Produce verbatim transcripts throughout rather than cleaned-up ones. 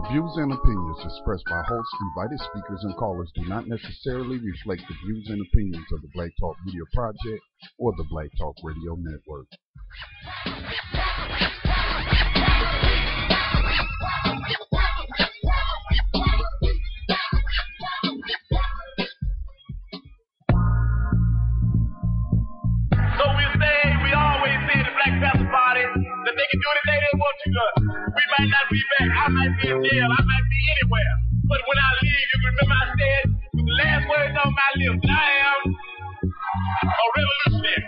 The views and opinions expressed by hosts, invited speakers, and callers do not necessarily reflect the views and opinions of the Black Talk Media Project or the Black Talk Radio Network. So we say, we always say the Black Panther Party that they can do anything they want to do. We might not be back. I might be in jail. I might be anywhere. But when I leave, you can remember I said, with the last words on my lips, I am a revolutionary.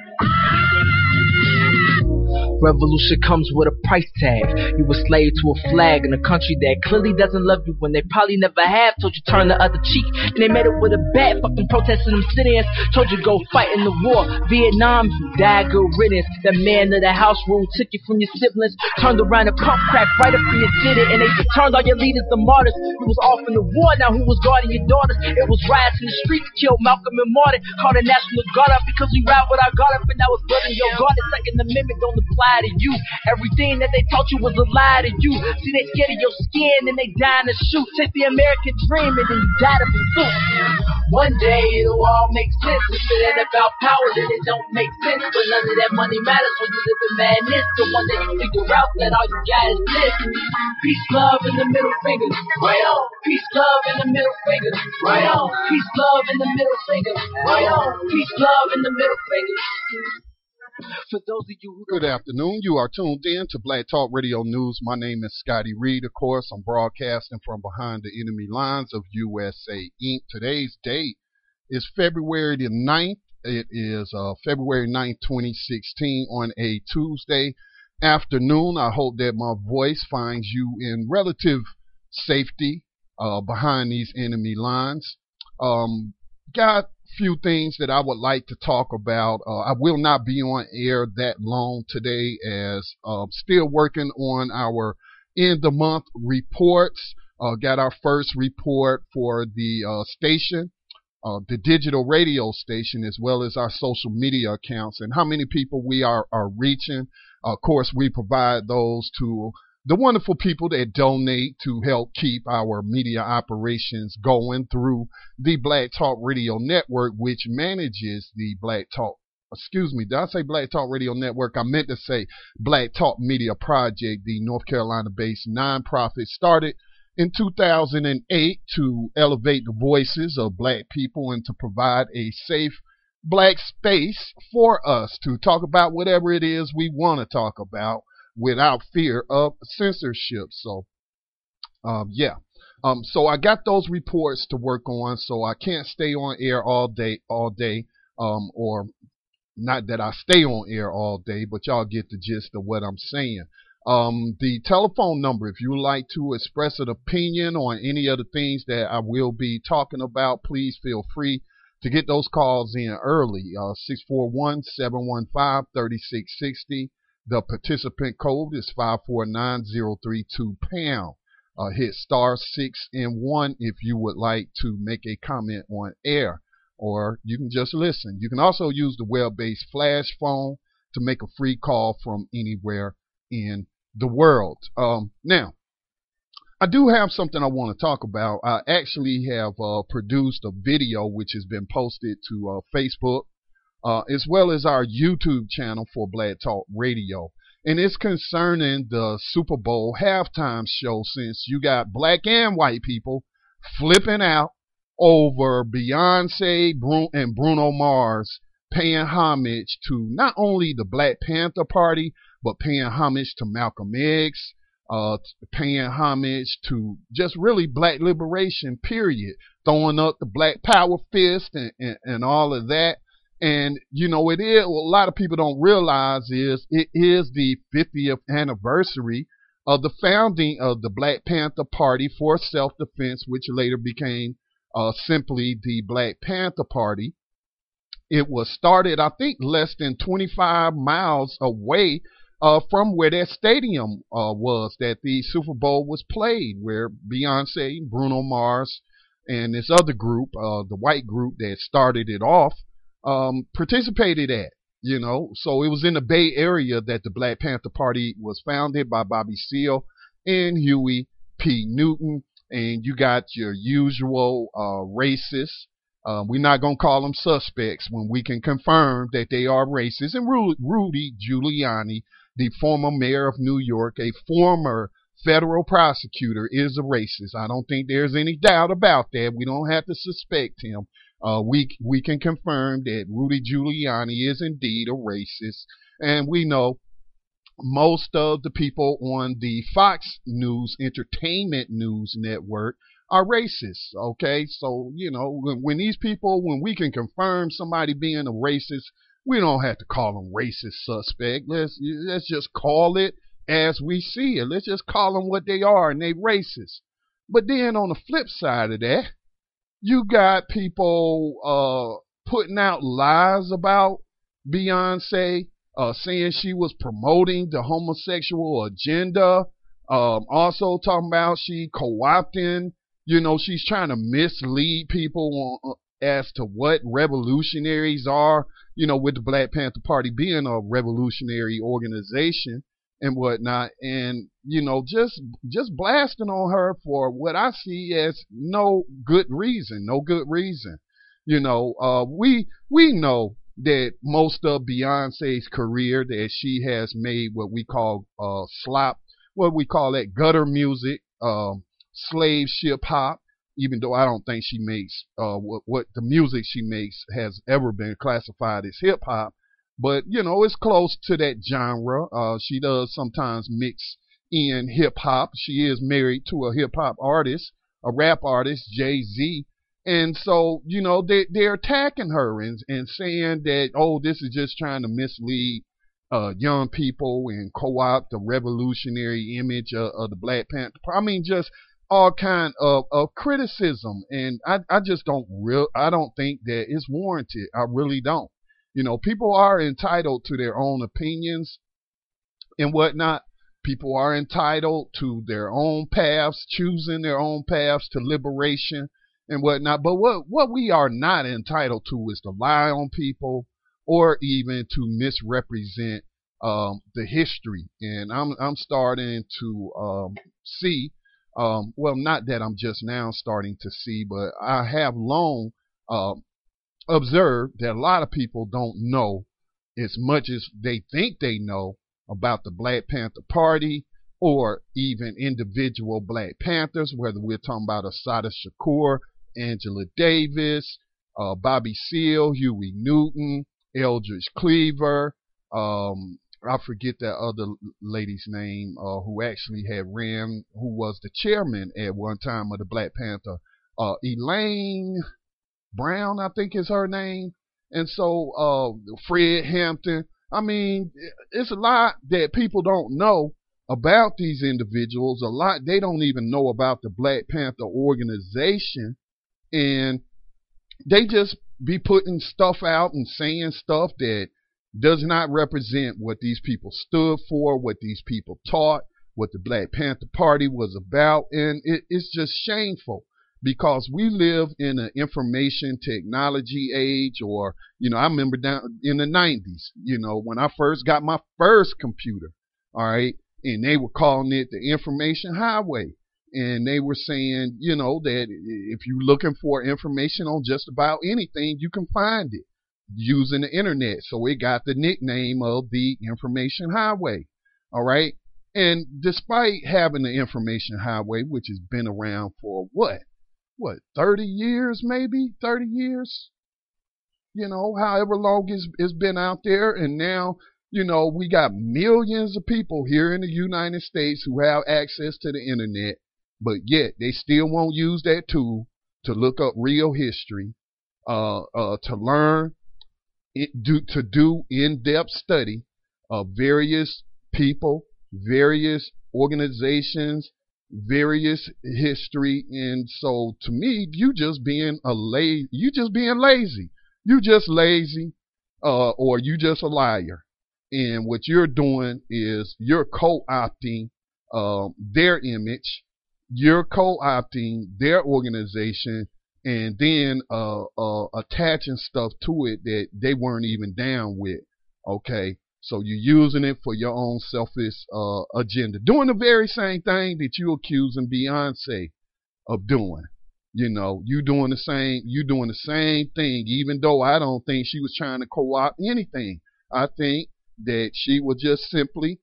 Revolution comes with a price tag. You a slave to a flag in a country that clearly doesn't love you when they probably never have. Told you turn the other cheek, and they made it with a bat. Fucking protesting them sit-ins. Told you go fight in the war. Vietnam, you died good riddance. The man of the house rule took you from your siblings. Turned around and pump crack right up in your city, and they turned all your leaders to martyrs. You was off in the war, now who was guarding your daughters? It was riots in the streets, killed Malcolm and Martin. Called the National Guard up because we ride with our guard up, and that was building your guard. The Second Amendment don't apply to you. Everything that they taught you was a lie to you. See, they scared of your skin and they dying to shoot. Take the American dream and then you die to pursue. One day it'll all make sense. If it ain't about power, then it don't make sense. But none of that money matters when you live in madness. So one day you figure out that all you got is this. Peace, love, and the middle finger. Right on. Peace, love, and the middle finger. Right on. Peace, love, and the middle finger. Right on. Peace, love, and the middle finger. For those of you who Good afternoon. You are tuned in to Black Talk Radio News. My name is Scotty Reed. Of course, I'm broadcasting from behind the enemy lines of U S A Incorporated. Today's date is February the ninth. It is uh, February ninth, twenty sixteen on a Tuesday afternoon. I hope that my voice finds you in relative safety uh, behind these enemy lines. Um, got few things that I would like to talk about. Uh, I will not be on air that long today as uh, still working on our end of month reports. Uh, got our first report for the uh, station, uh, the digital radio station, as well as our social media accounts and how many people we are, are reaching. Uh, of course, we provide those to the wonderful people that donate to help keep our media operations going through the Black Talk Radio Network, which manages the Black Talk, excuse me, did I say Black Talk Radio Network? I meant to say Black Talk Media Project, the North Carolina-based nonprofit started in two thousand eight to elevate the voices of black people and to provide a safe black space for us to talk about whatever it is we want to talk about without fear of censorship. So, um, yeah. Um, so I got those reports to work on, so I can't stay on air all day, all day, um, or not that I stay on air all day, but y'all get the gist of what I'm saying. Um, the telephone number, if you would like to express an opinion on any of the things that I will be talking about, please feel free to get those calls in early. Uh, six four one, seven one five, three six six zero. The participant code is five four nine zero three two pound. Uh, hit star six and one if you would like to make a comment on air, or you can just listen. You can also use the web-based flash phone to make a free call from anywhere in the world. Um, now, I do have something I want to talk about. I actually have uh, produced a video which has been posted to uh, Facebook, Uh, as well as our YouTube channel for Black Talk Radio. And it's concerning the Super Bowl halftime show, since you got black and white people flipping out over Beyonce and Bruno Mars paying homage to not only the Black Panther Party, but paying homage to Malcolm X, uh, paying homage to just really black liberation, period. Throwing up the Black Power fist and, and, and all of that. And, you know, it is, what a lot of people don't realize is it is the fiftieth anniversary of the founding of the Black Panther Party for Self-Defense, which later became uh, simply the Black Panther Party. It was started, I think, less than twenty-five miles away uh, from where that stadium uh, was that the Super Bowl was played, where Beyonce, Bruno Mars, and this other group, uh, the white group that started it off, Um, participated at, you know. So it was in the Bay Area that the Black Panther Party was founded by Bobby Seale and Huey P. Newton, and you got your usual uh, racists. Uh, we're not going to call them suspects when we can confirm that they are racist. And Ru- Rudy Giuliani, the former mayor of New York, a former federal prosecutor, is a racist. I don't think there's any doubt about that. We don't have to suspect him. Uh, we we can confirm that Rudy Giuliani is indeed a racist. And we know most of the people on the Fox News Entertainment News Network are racist. Okay, so you know when, when these people, when we can confirm somebody being a racist, we don't have to call them racist suspect. Let's let's just call it as we see it. Let's just call them what they are, and they racist. But then on the flip side of that, you got people uh, putting out lies about Beyonce. Uh, saying she was promoting the homosexual agenda. Um, also talking about she co-opting, you know, she's trying to mislead people on, uh, as to what revolutionaries are, you know, with the Black Panther Party being a revolutionary organization and whatnot. And, you know, just, just blasting on her for what I see as no good reason, no good reason. You know, uh, we, we know that most of Beyonce's career that she has made what we call uh, slop, what we call that gutter music, um, slave ship hop, even though I don't think she makes uh, what, what the music she makes has ever been classified as hip hop. But, you know, it's close to that genre. Uh, she does sometimes mix in hip hop. She is married to a hip hop artist, a rap artist, Jay-Z. And so, you know, they, they're attacking her and, and saying that, oh, this is just trying to mislead uh, young people and co-opt the revolutionary image of, of the Black Panther. I mean, just all kind of, of criticism. And I, I just don't real, I don't think that it's warranted. I really don't. You know, people are entitled to their own opinions and whatnot. People are entitled to their own paths, choosing their own paths to liberation and whatnot. But what, what we are not entitled to is to lie on people or even to misrepresent um, the history. And I'm I'm starting to um, see, um, well, not that I'm just now starting to see, but I have long uh, observed that a lot of people don't know as much as they think they know about the Black Panther Party or even individual Black Panthers, whether we're talking about Assata Shakur, Angela Davis, uh, Bobby Seale, Huey Newton, Eldridge Cleaver, um, I forget that other lady's name, uh, who actually had ran, who was the chairman at one time of the Black Panther, uh, Elaine Brown, I think is her name. And so, uh, Fred Hampton. I mean, it's a lot that people don't know about these individuals. A lot they don't even know about the Black Panther organization. And they just be putting stuff out and saying stuff that does not represent what these people stood for, what these people taught, what the Black Panther Party was about. And it, it's just shameful because we live in an information technology age, or, you know, I remember down in the nineties, you know, when I first got my first computer, all right, and they were calling it the information highway. And they were saying, you know, that if you're looking for information on just about anything, you can find it using the internet. So it got the nickname of the information highway. All right. And despite having the information highway, which has been around for what, what, thirty years, maybe thirty years, you know, however long it's, it's been out there. And now, you know, we got millions of people here in the United States who have access to the internet. But yet they still won't use that tool to look up real history, uh, uh, to learn, it, do, to do in-depth study of various people, various organizations, various history. And so to me, you just being a la- you just being lazy. You just lazy, uh, or you just a liar. And what you're doing is you're co-opting uh, their image. You're co-opting their organization and then uh, uh, attaching stuff to it that they weren't even down with. Okay, So you're using it for your own selfish uh, agenda, doing the very same thing that you accusing Beyonce of doing. You know, you doing the same, you doing the same thing, even though I don't think she was trying to co-opt anything. I think that she was just simply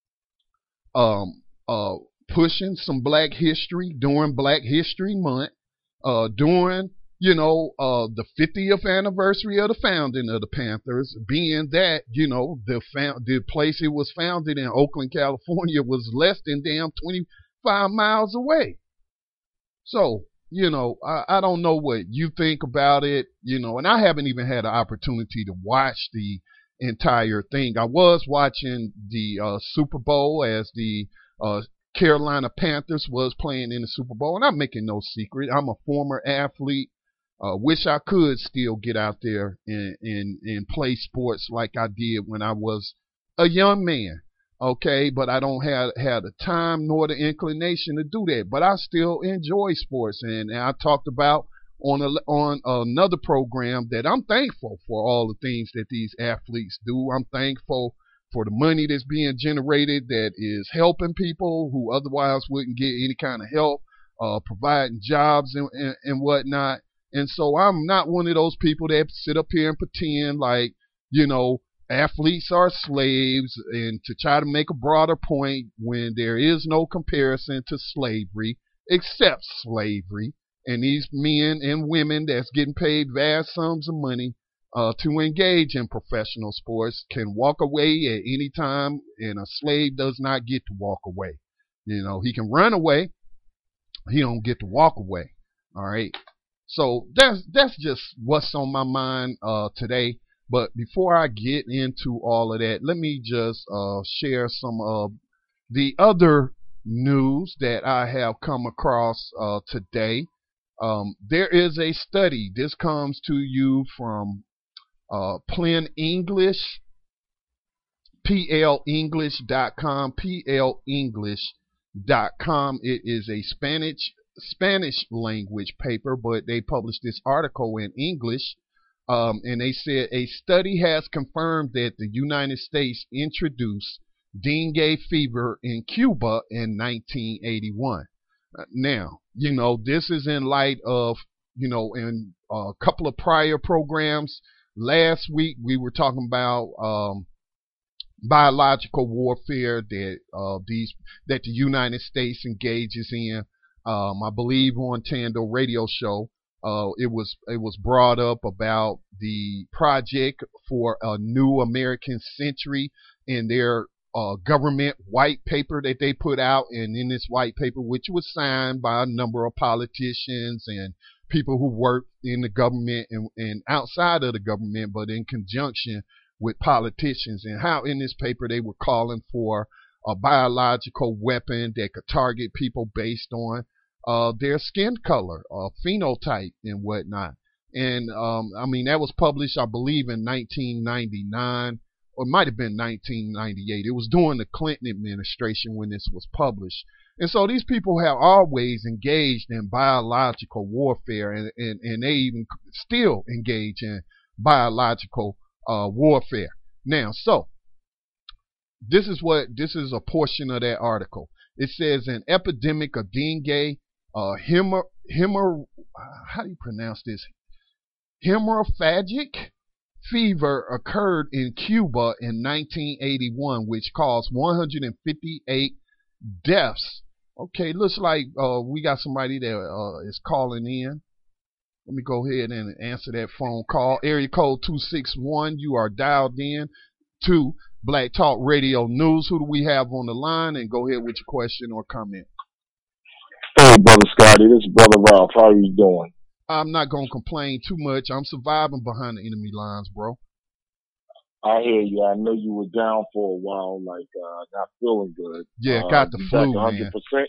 um, uh, pushing some Black history during Black History Month, uh, during, you know, uh, the fiftieth anniversary of the founding of the Panthers, being that, you know, the found, the place it was founded in, Oakland, California, was less than damn twenty-five miles away. So, you know, I, I don't know what you think about it, you know, and I haven't even had an opportunity to watch the entire thing. I was watching the uh, Super Bowl as the uh, Carolina Panthers was playing in the Super Bowl, and I'm making no secret. I'm a former athlete. Uh, wish I could still get out there and, and, and play sports like I did when I was a young man. Okay, but I don't have, have the time nor the inclination to do that. But I still enjoy sports, and, and I talked about on a, on another program that I'm thankful for all the things that these athletes do. I'm thankful for the money that's being generated that is helping people who otherwise wouldn't get any kind of help, uh, providing jobs and, and, and whatnot. And so I'm not one of those people that sit up here and pretend like, you know, athletes are slaves, and to try to make a broader point when there is no comparison to slavery except slavery. And these men and women that's getting paid vast sums of money uh, to engage in professional sports can walk away at any time, and a slave does not get to walk away. You know, he can run away, he don't get to walk away. All right. So that's that's just what's on my mind uh, today. But before I get into all of that, let me just uh, share some of the other news that I have come across uh, today. Um, there is a study. This comes to you from uh, Plain English, P L English dot com, P L English dot com. It is a Spanish Spanish language paper, but they published this article in English. Um, and they said a study has confirmed that the United States introduced dengue fever in Cuba in nineteen eighty-one. Uh, now, you know, this is in light of, you know, in a couple of prior programs. Last week we were talking about um, biological warfare that uh, these that the United States engages in. Um, I believe on Tando Radio Show. Uh, it was it was brought up about the project for a new American century in their uh, government white paper that they put out, and in this white paper, which was signed by a number of politicians and people who work in the government and, and outside of the government, but in conjunction with politicians, and how in this paper they were calling for a biological weapon that could target people based on Uh, their skin color, uh, phenotype, and whatnot. And um, I mean, that was published, I believe, in nineteen ninety-nine, or it might have been nineteen ninety-eight. It was during the Clinton administration when this was published. And so these people have always engaged in biological warfare, and, and, and they even still engage in biological uh, warfare. Now, so this is what this is a portion of that article. It says an epidemic of dengue. Uh, hemor, hemor, how do you pronounce this? Hemorrhagic fever occurred in Cuba in nineteen eighty-one, which caused one hundred fifty-eight deaths. Okay, looks like uh, we got somebody that uh, is calling in. Let me go ahead and answer that phone call. Area code two six one. You are dialed in to Black Talk Radio News. Who do we have on the line? And go ahead with your question or comment. Hey, Brother Scotty, this is Brother Ralph. How are you doing? I'm not going to complain too much. I'm surviving behind the enemy lines, bro. I hear you. I know you were down for a while, like uh, not feeling good. Yeah, uh, got the flu, one hundred percent?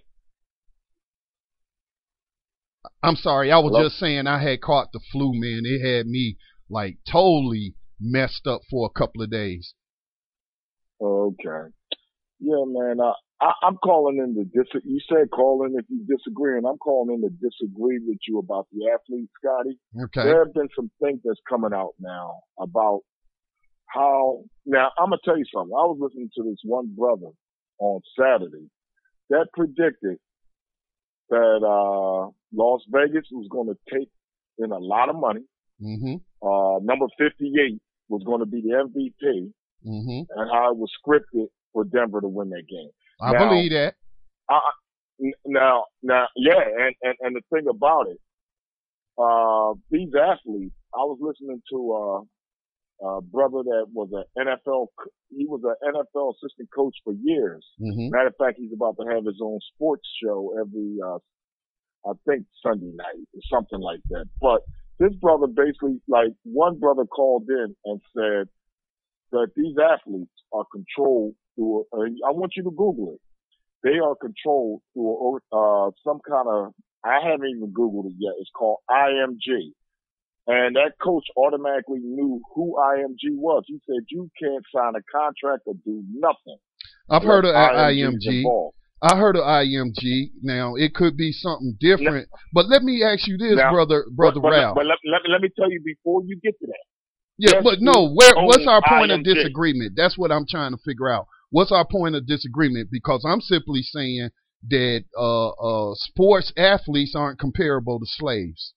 Man. I'm sorry. I was Hello? just saying I had caught the flu, man. It had me, like, totally messed up for a couple of days. Okay. Yeah, man. I, I, I'm calling in to dis. You said calling if you disagree, and I'm calling in to disagree with you about the athlete, Scotty. Okay. There have been some things that's coming out now about how, now I'm going to tell you something. I was listening to this one brother on Saturday that predicted that, uh, Las Vegas was going to take in a lot of money. Mm-hmm. Uh, number fifty-eight was going to be the M V P, mm-hmm. and how it was scripted for Denver to win that game. I now, believe that. I, now, now, yeah, and, and, and the thing about it, uh, these athletes, I was listening to, uh, a brother that was an N F L, he was an N F L assistant coach for years. Mm-hmm. Matter of fact, he's about to have his own sports show every, uh, I think Sunday night or something like that. But this brother basically, like, one brother called in and said that these athletes are controlled through, uh, I want you to Google it. They are controlled through, uh, some kind of, I haven't even Googled it yet. It's called I M G. And that coach automatically knew who I M G was. He said, you can't sign a contract or do nothing. I've heard of I M G. Involved. I heard of I M G. Now, it could be something different. Now, but let me ask you this, now, brother brother but, but, Ralph. But let, let, let me tell you before you get to that. Yeah, yes, but no, where, what's our point I M G. of disagreement? That's what I'm trying to figure out. What's our point of disagreement? Because I'm simply saying that uh, uh, sports athletes aren't comparable to slaves.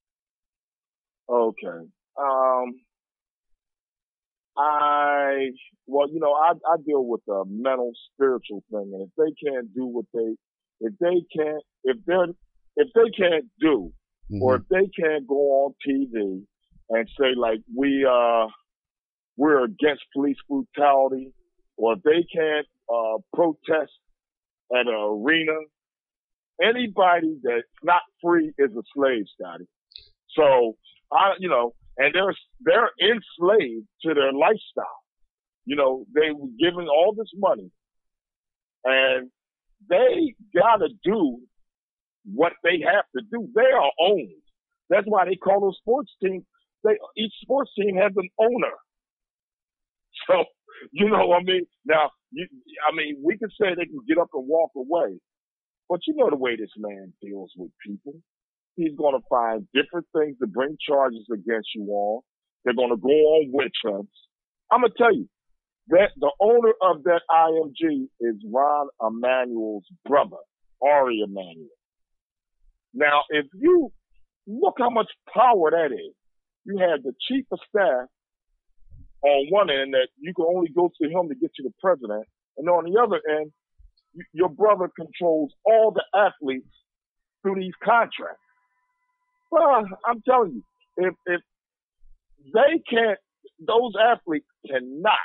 Okay. Um, I, well, you know, I, I deal with the mental, spiritual thing. And if they can't do what they, if they can't, if they're, if they can't do, mm-hmm. or if they can't go on T V and say like, we, uh, we're against police brutality, or if they can't, uh, protest at an arena, anybody that's not free is a slave, Scotty. So, I, you know, and they're, they're enslaved to their lifestyle. You know, they were given all this money and they gotta do what they have to do. They are owned. That's why they call those sports teams, they, each sports team has an owner. So, you know what I mean? Now, you, I mean, we can say they can get up and walk away, but you know the way this man deals with people. He's going to find different things to bring charges against you on. They're going to go on witch hunts. I'm going to tell you that the owner of that I M G is Ron Emanuel's brother, Ari Emanuel. Now, if you look how much power that is, you have the chief of staff on one end that you can only go to him to get you the president. And on the other end, you, your brother controls all the athletes through these contracts. Well, I'm telling you, if, if they can't, those athletes cannot,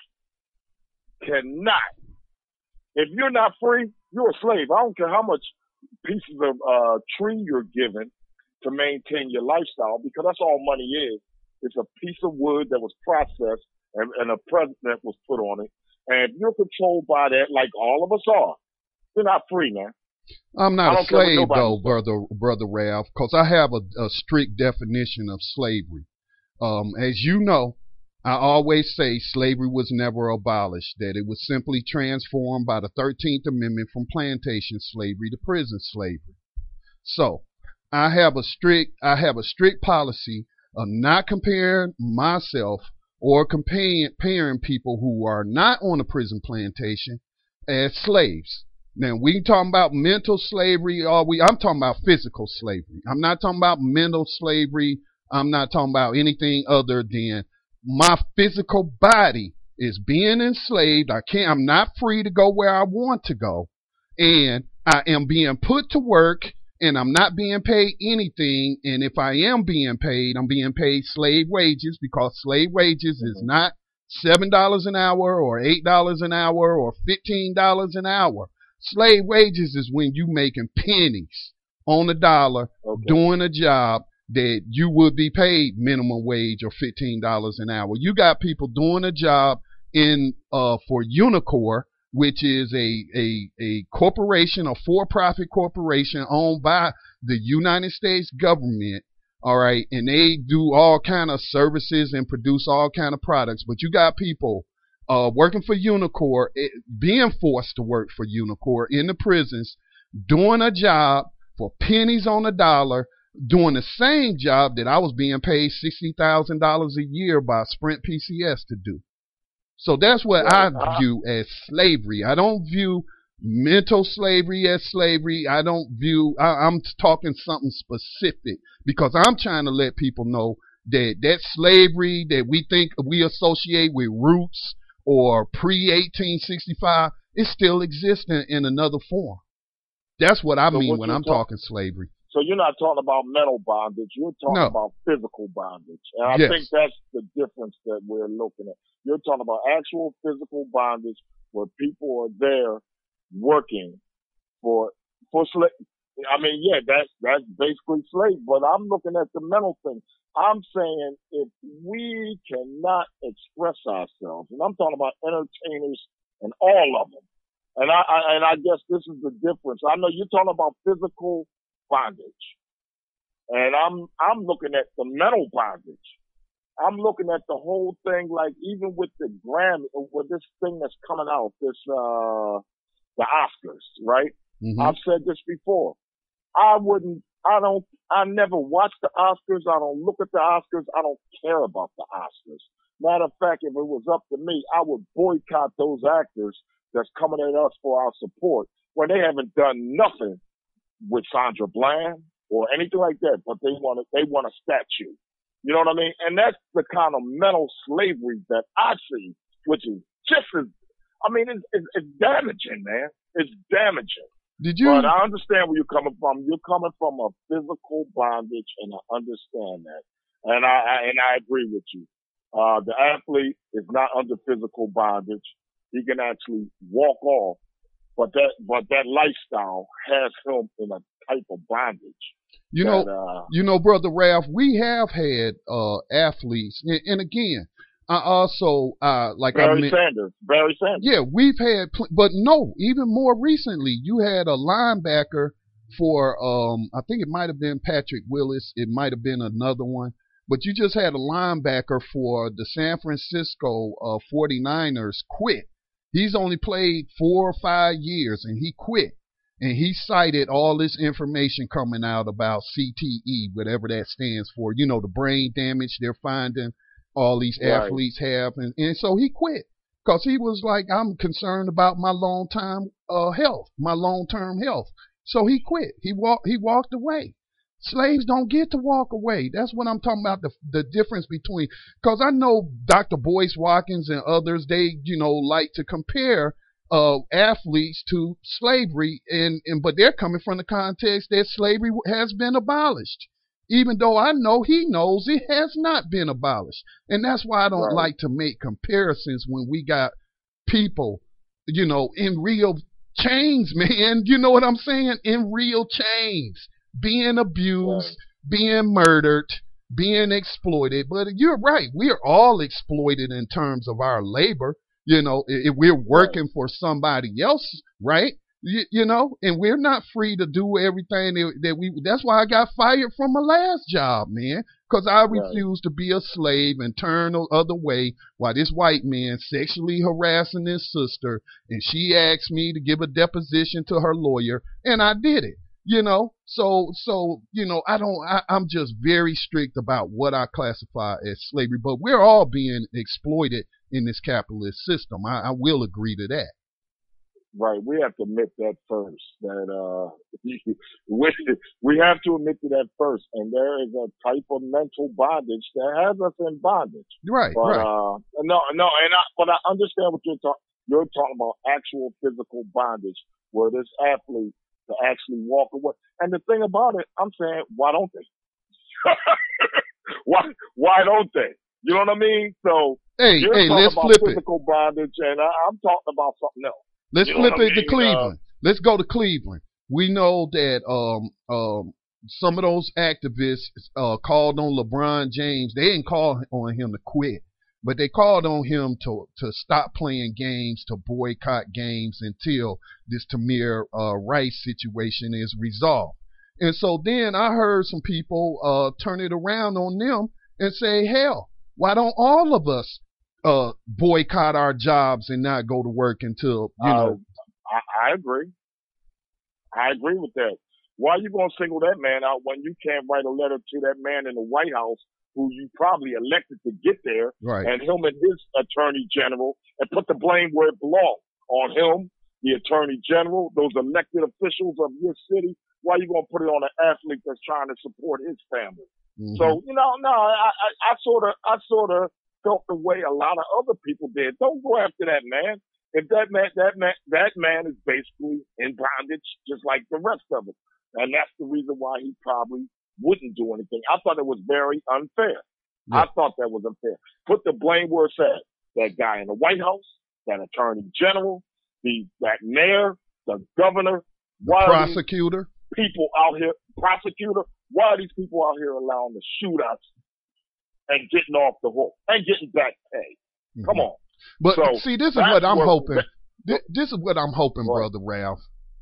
cannot. If you're not free, you're a slave. I don't care how much pieces of, uh, tree you're given to maintain your lifestyle, because that's all money is. It's a piece of wood that was processed and, and a president was put on it. And if you're controlled by that, like all of us are, you're not free, man. I'm not a slave, though, brother brother Ralph, because I have a, a strict definition of slavery. Um, as you know, I always say slavery was never abolished, that it was simply transformed by the thirteenth Amendment from plantation slavery to prison slavery. So I have a strict I have a strict policy of not comparing myself or comparing, comparing people who are not on a prison plantation as slaves. Now, we talking about mental slavery, or we, I'm talking about physical slavery. I'm not talking about mental slavery. I'm not talking about anything other than my physical body is being enslaved. I can't, I'm not free to go where I want to go. And I am being put to work and I'm not being paid anything. And if I am being paid, I'm being paid slave wages, because slave wages is not seven dollars an hour or eight dollars an hour or fifteen dollars an hour. Slave wages is when you making pennies on a dollar, okay, doing a job that you would be paid minimum wage or fifteen dollars an hour. You got people doing a job in uh for Unicor, which is a a a corporation, a for-profit corporation owned by the United States government. All right, and they do all kind of services and produce all kind of products. But you got people Uh, working for Unicor, it, being forced to work for Unicor in the prisons, doing a job for pennies on a dollar, doing the same job that I was being paid sixty thousand dollars a year by Sprint P C S to do. So that's what Right. I view as slavery. I don't view mental slavery as slavery. I don't view, I, I'm talking something specific because I'm trying to let people know that that slavery that we think we associate with roots or pre eighteen sixty-five, it still exists in, in another form. That's what I So mean what when you're I'm talk- talking slavery. So you're not talking about mental bondage. You're talking No. about physical bondage. And I Yes. think that's the difference that we're looking at. You're talking about actual physical bondage where people are there working for, for slave. I mean, yeah, that's, that's basically slave, but I'm looking at the mental thing. I'm saying if we cannot express ourselves, and I'm talking about entertainers and all of them, and I, I and I guess this is the difference. I know you're talking about physical bondage, and I'm I'm looking at the mental bondage. I'm looking at the whole thing, like even with the Grammy, with this thing that's coming out, this uh the Oscars, right? Mm-hmm. I've said this before. I wouldn't. I don't. I never watch the Oscars. I don't look at the Oscars. I don't care about the Oscars. Matter of fact, if it was up to me, I would boycott those actors that's coming at us for our support when they haven't done nothing with Sandra Bland or anything like that, but they want to, they want a statue. You know what I mean? And that's the kind of mental slavery that I see, which is just as, I mean, it's, it's, it's damaging, man. It's damaging. Did you? But I understand where you're coming from. You're coming from a physical bondage, and I understand that. And I, I and I agree with you. Uh, the athlete is not under physical bondage. He can actually walk off, but that but that lifestyle has him in a type of bondage. You that, know, uh, you know, Brother Ralph, we have had uh, athletes, and, and again, I also uh, like I Barry meant, Sanders. Barry Sanders. yeah, we've had, pl- but no, even more recently, you had a linebacker for, um, I think it might have been Patrick Willis, it might have been another one, but you just had a linebacker for the San Francisco uh, forty-niners quit. He's only played four or five years, and he quit. And he cited all this information coming out about C T E, whatever that stands for, you know, the brain damage they're finding all these Right. athletes have. And, and so he quit because he was like, I'm concerned about my long-time uh, health, my long-term health. So he quit. He walked, he walked away. Slaves don't get to walk away. That's what I'm talking about, the the difference between, because I know Doctor Boyce Watkins and others, they, you know, like to compare uh, athletes to slavery, and, and but they're coming from the context that slavery has been abolished, even though I know he knows it has not been abolished. And that's why I don't Right. like to make comparisons when we got people, you know, in real chains, man. You know what I'm saying? In real chains, being abused, Right. being murdered, being exploited. But you're right. We are all exploited in terms of our labor. You know, if we're working for somebody else, right? You, you know, and we're not free to do everything that, that we, that's why I got fired from my last job, man. Cause I Right. refused to be a slave and turn the other way while this white man sexually harassing his sister. And she asked me to give a deposition to her lawyer, and I did it. You know, so, so, you know, I don't, I, I'm just very strict about what I classify as slavery, but we're all being exploited in this capitalist system. I, I will agree to that. Right. We have to admit that first. That uh, we we have to admit to that first. And there is a type of mental bondage that has us in bondage. Right, But right. uh, no, no, and I, but I understand what you're talking. You're talking about actual physical bondage, where this athlete to actually walk away. And the thing about it, I'm saying, why don't they? why why don't they? You know what I mean? So Hey, you're hey, talking let's about flip it. physical bondage, and I, I'm talking about something else. Let's You know flip what I it to mean? Cleveland. Let's go to Cleveland. We know that um um some of those activists uh called on LeBron James. They didn't call on him to quit, but they called on him to to stop playing games, to boycott games until this Tamir uh, Rice situation is resolved. And so then I heard some people uh turn it around on them and say, hell, why don't all of us uh boycott our jobs and not go to work until, you know. Uh, I, I agree. I agree with that. Why are you going to single that man out when you can't write a letter to that man in the White House who you probably elected to get there, right. and him and his attorney general, and put the blame where it belongs, on him, the attorney general, those elected officials of your city. Why are you going to put it on an athlete that's trying to support his family? Mm-hmm. So, you know, no, I, I, I sort of, I sort of felt the way a lot of other people did. Don't go after that man. If that man, that man, that man is basically in bondage, just like the rest of them. And that's the reason why he probably wouldn't do anything. I thought it was very unfair. Yeah. I thought that was unfair. Put the blame where it's at. That guy in the White House, that attorney general, the, that mayor, the governor, the prosecutor, people out here, prosecutor, why are these people out here allowing to shoot us and getting off the hook and getting back pay? Mm-hmm. Come on. But so see, this is what I'm hoping. This, this is what I'm hoping, right. Brother Ralph,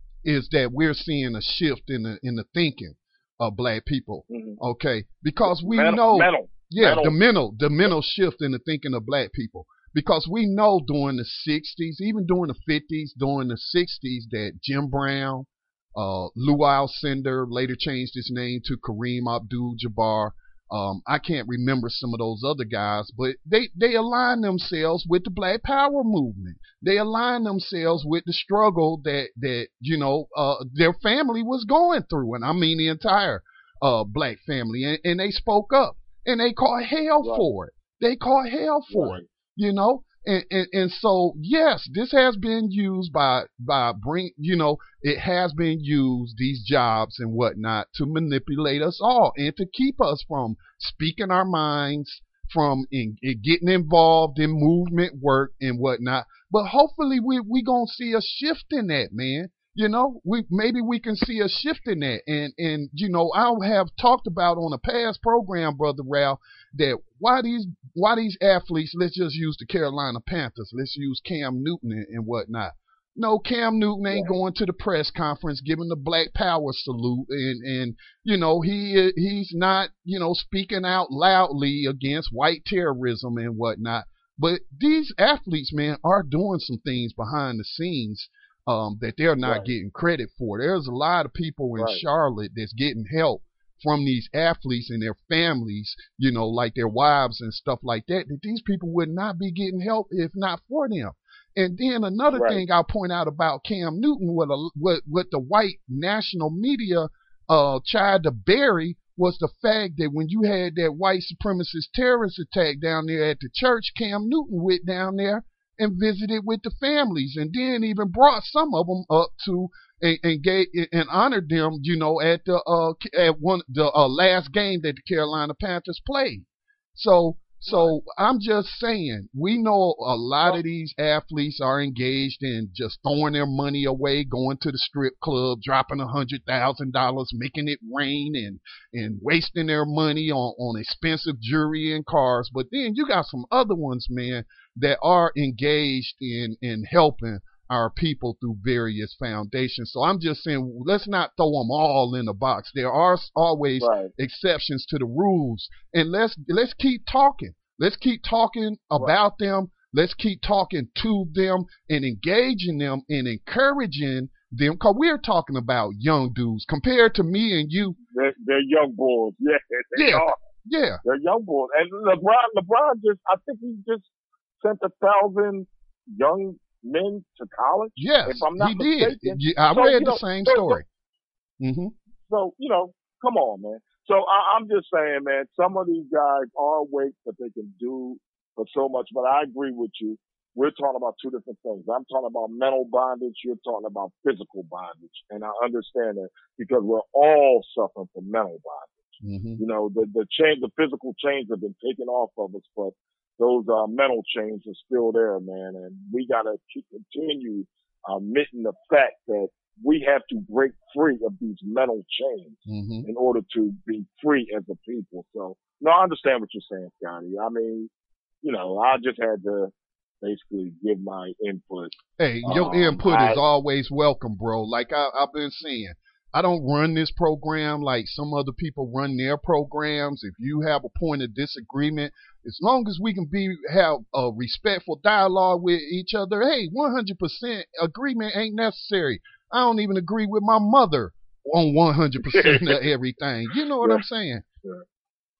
is that we're seeing a shift in the in the thinking of black people. Mm-hmm. Okay, because we mental, know, mental, yeah, mental. the mental, the mental shift in the thinking of black people. Because we know during the sixties, even during the fifties, during the sixties, that Jim Brown, uh, Lew Alcindor, later changed his name to Kareem Abdul-Jabbar. Um, I can't remember some of those other guys, but they, they align themselves with the Black Power movement. They align themselves with the struggle that, that you know, uh, their family was going through. And I mean the entire uh, black family. And, and they spoke up. And they caught hell right. for it. They caught hell for right. it, you know. And, and and so, yes, this has been used by, by bring, you know, it has been used, these jobs and whatnot, to manipulate us all and to keep us from speaking our minds, from in, in getting involved in movement work and whatnot. But hopefully we we gonna see a shift in that, man. You know, we maybe we can see a shift in that. And, and you know, I have talked about on a past program, Brother Ralph, that why these why these athletes, let's just use the Carolina Panthers, let's use Cam Newton and, and whatnot. No, Cam Newton ain't yeah. going to the press conference giving the Black Power salute, and, and you know, he he's not, you know, speaking out loudly against white terrorism and whatnot. But these athletes, man, are doing some things behind the scenes Um, that they're not right. getting credit for. There's a lot of people in right. Charlotte that's getting help from these athletes and their families, you know, like their wives and stuff like that, that these people would not be getting help if not for them. And then another right. thing I'll point out about Cam Newton, what, a, what, what the white national media uh, tried to bury, was the fact that when you had that white supremacist terrorist attack down there at the church, Cam Newton went down there and visited with the families, and then even brought some of them up to and, and gave and honored them, you know, at the uh at one the uh, last game that the Carolina Panthers played. So so I'm just saying, we know a lot of these athletes are engaged in just throwing their money away, going to the strip club, dropping a hundred thousand dollars, making it rain, and and wasting their money on on expensive jewelry and cars. But then you got some other ones, man, that are engaged in, in helping our people through various foundations. So I'm just saying, let's not throw them all in a box. There are always right. exceptions to the rules. And let's let's keep talking. Let's keep talking about right. them. Let's keep talking to them and engaging them and encouraging them, because we're talking about young dudes compared to me and you. They're, they're young boys. Yeah, they yeah, are. Yeah. They're young boys. And LeBron, LeBron just, I think he just sent a thousand young men to college. Yes, if I'm not he mistaken. did. I so, read you the know, same so, story. So, mm-hmm. so, you know, come on, man. So I, I'm just saying, man, some of these guys are awake, but they can do for so much. But I agree with you. We're talking about two different things. I'm talking about mental bondage. You're talking about physical bondage. And I understand that because we're all suffering from mental bondage. Mm-hmm. You know, the, the change, the physical chains have been taken off of us, but those uh, mental chains are still there, man. And we got to continue admitting the fact that we have to break free of these mental chains mm-hmm. in order to be free as a people. So, no, I understand what you're saying, Scotty. I mean, you know, I just had to basically give my input. Hey, your um, input I, is always welcome, bro. Like I, I've been saying, I don't run this program like some other people run their programs. If you have a point of disagreement, as long as we can be have a respectful dialogue with each other, hey, one hundred percent agreement ain't necessary. I don't even agree with my mother on one hundred percent of everything. You know what yeah. I'm saying? Yeah.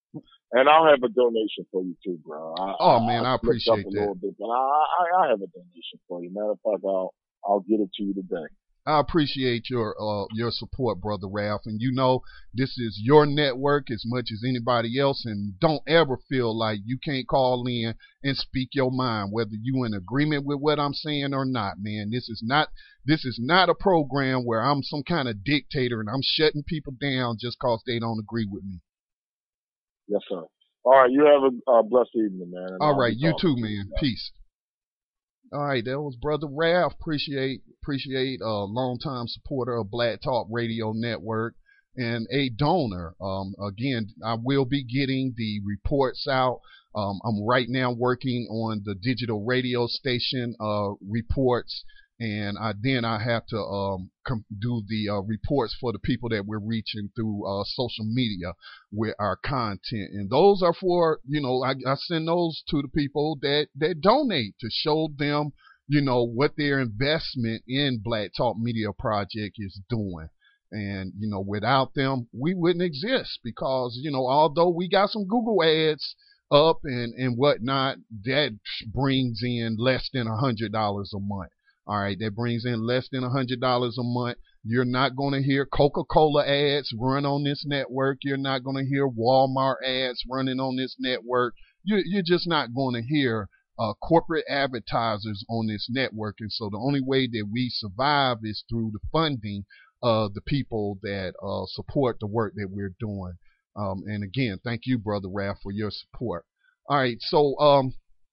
And I'll have a donation for you too, bro. I, Oh I, man, I I slipped up appreciate a that. little bit, but I, I, I have a donation for you. Matter of fact, I'll, I'll get it to you today. I appreciate your uh, your support, Brother Ralph. And you know, this is your network as much as anybody else. And don't ever feel like you can't call in and speak your mind, whether you in agreement with what I'm saying or not, man. This is not this is not a program where I'm some kind of dictator and I'm shutting people down just cause they don't agree with me. Yes, sir. All right, you have a uh, blessed evening, man. All right, you too, man. Peace. All right, that was Brother Ralph. Appreciate appreciate a uh, longtime supporter of Black Talk Radio Network and a donor. Um, again, I will be getting the reports out. Um, I'm right now working on the digital radio station uh, reports, and I, then I have to um, com- do the uh, reports for the people that we're reaching through uh, social media with our content. And those are for, you know, I, I send those to the people that, that donate to show them, you know, what their investment in Black Talk Media Project is doing. And, you know, without them, we wouldn't exist because, you know, although we got some Google ads up and, and whatnot, that brings in less than one hundred dollars a month. All right, that brings in less than one hundred dollars a month. You're not going to hear Coca-Cola ads run on this network. You're not going to hear Walmart ads running on this network. You're, you're just not going to hear uh, corporate advertisers on this network. And so the only way that we survive is through the funding of the people that uh, support the work that we're doing. Um, and again, thank you, Brother Ralph, for your support. All right, so um,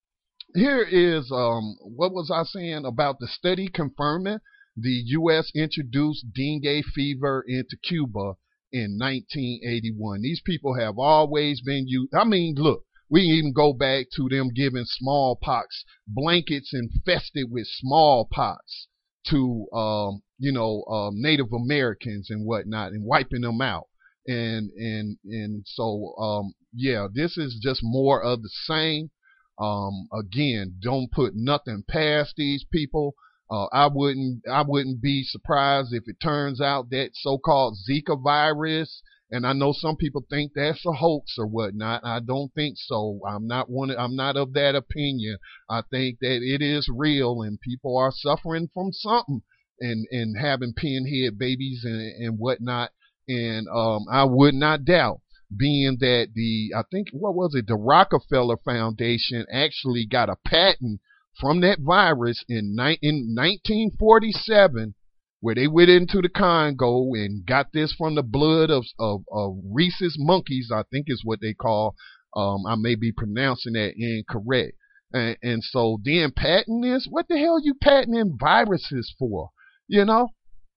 here is um, what was I saying about the study confirming the U S introduced dengue fever into Cuba in nineteen eighty-one. These people have always been used. I mean, look, we even go back to them giving smallpox blankets infested with smallpox to, um, you know, um, Native Americans and whatnot, and wiping them out. And and and so um, yeah, this is just more of the same. Um, again, don't put nothing past these people. Uh, I wouldn't I wouldn't be surprised if it turns out that so-called Zika virus, and I know some people think that's a hoax or whatnot. I don't think so. I'm not one. I'm not of that opinion. I think that it is real, and people are suffering from something, and and having pinhead babies and and whatnot. And um, I would not doubt, being that the, I think, what was it, the Rockefeller Foundation actually got a patent from that virus in, ni- in nineteen forty-seven, where they went into the Congo and got this from the blood of, of, of rhesus monkeys, I think is what they call. Um, I may be pronouncing that incorrect. And, and so then patent this? What the hell are you patenting viruses for? You know?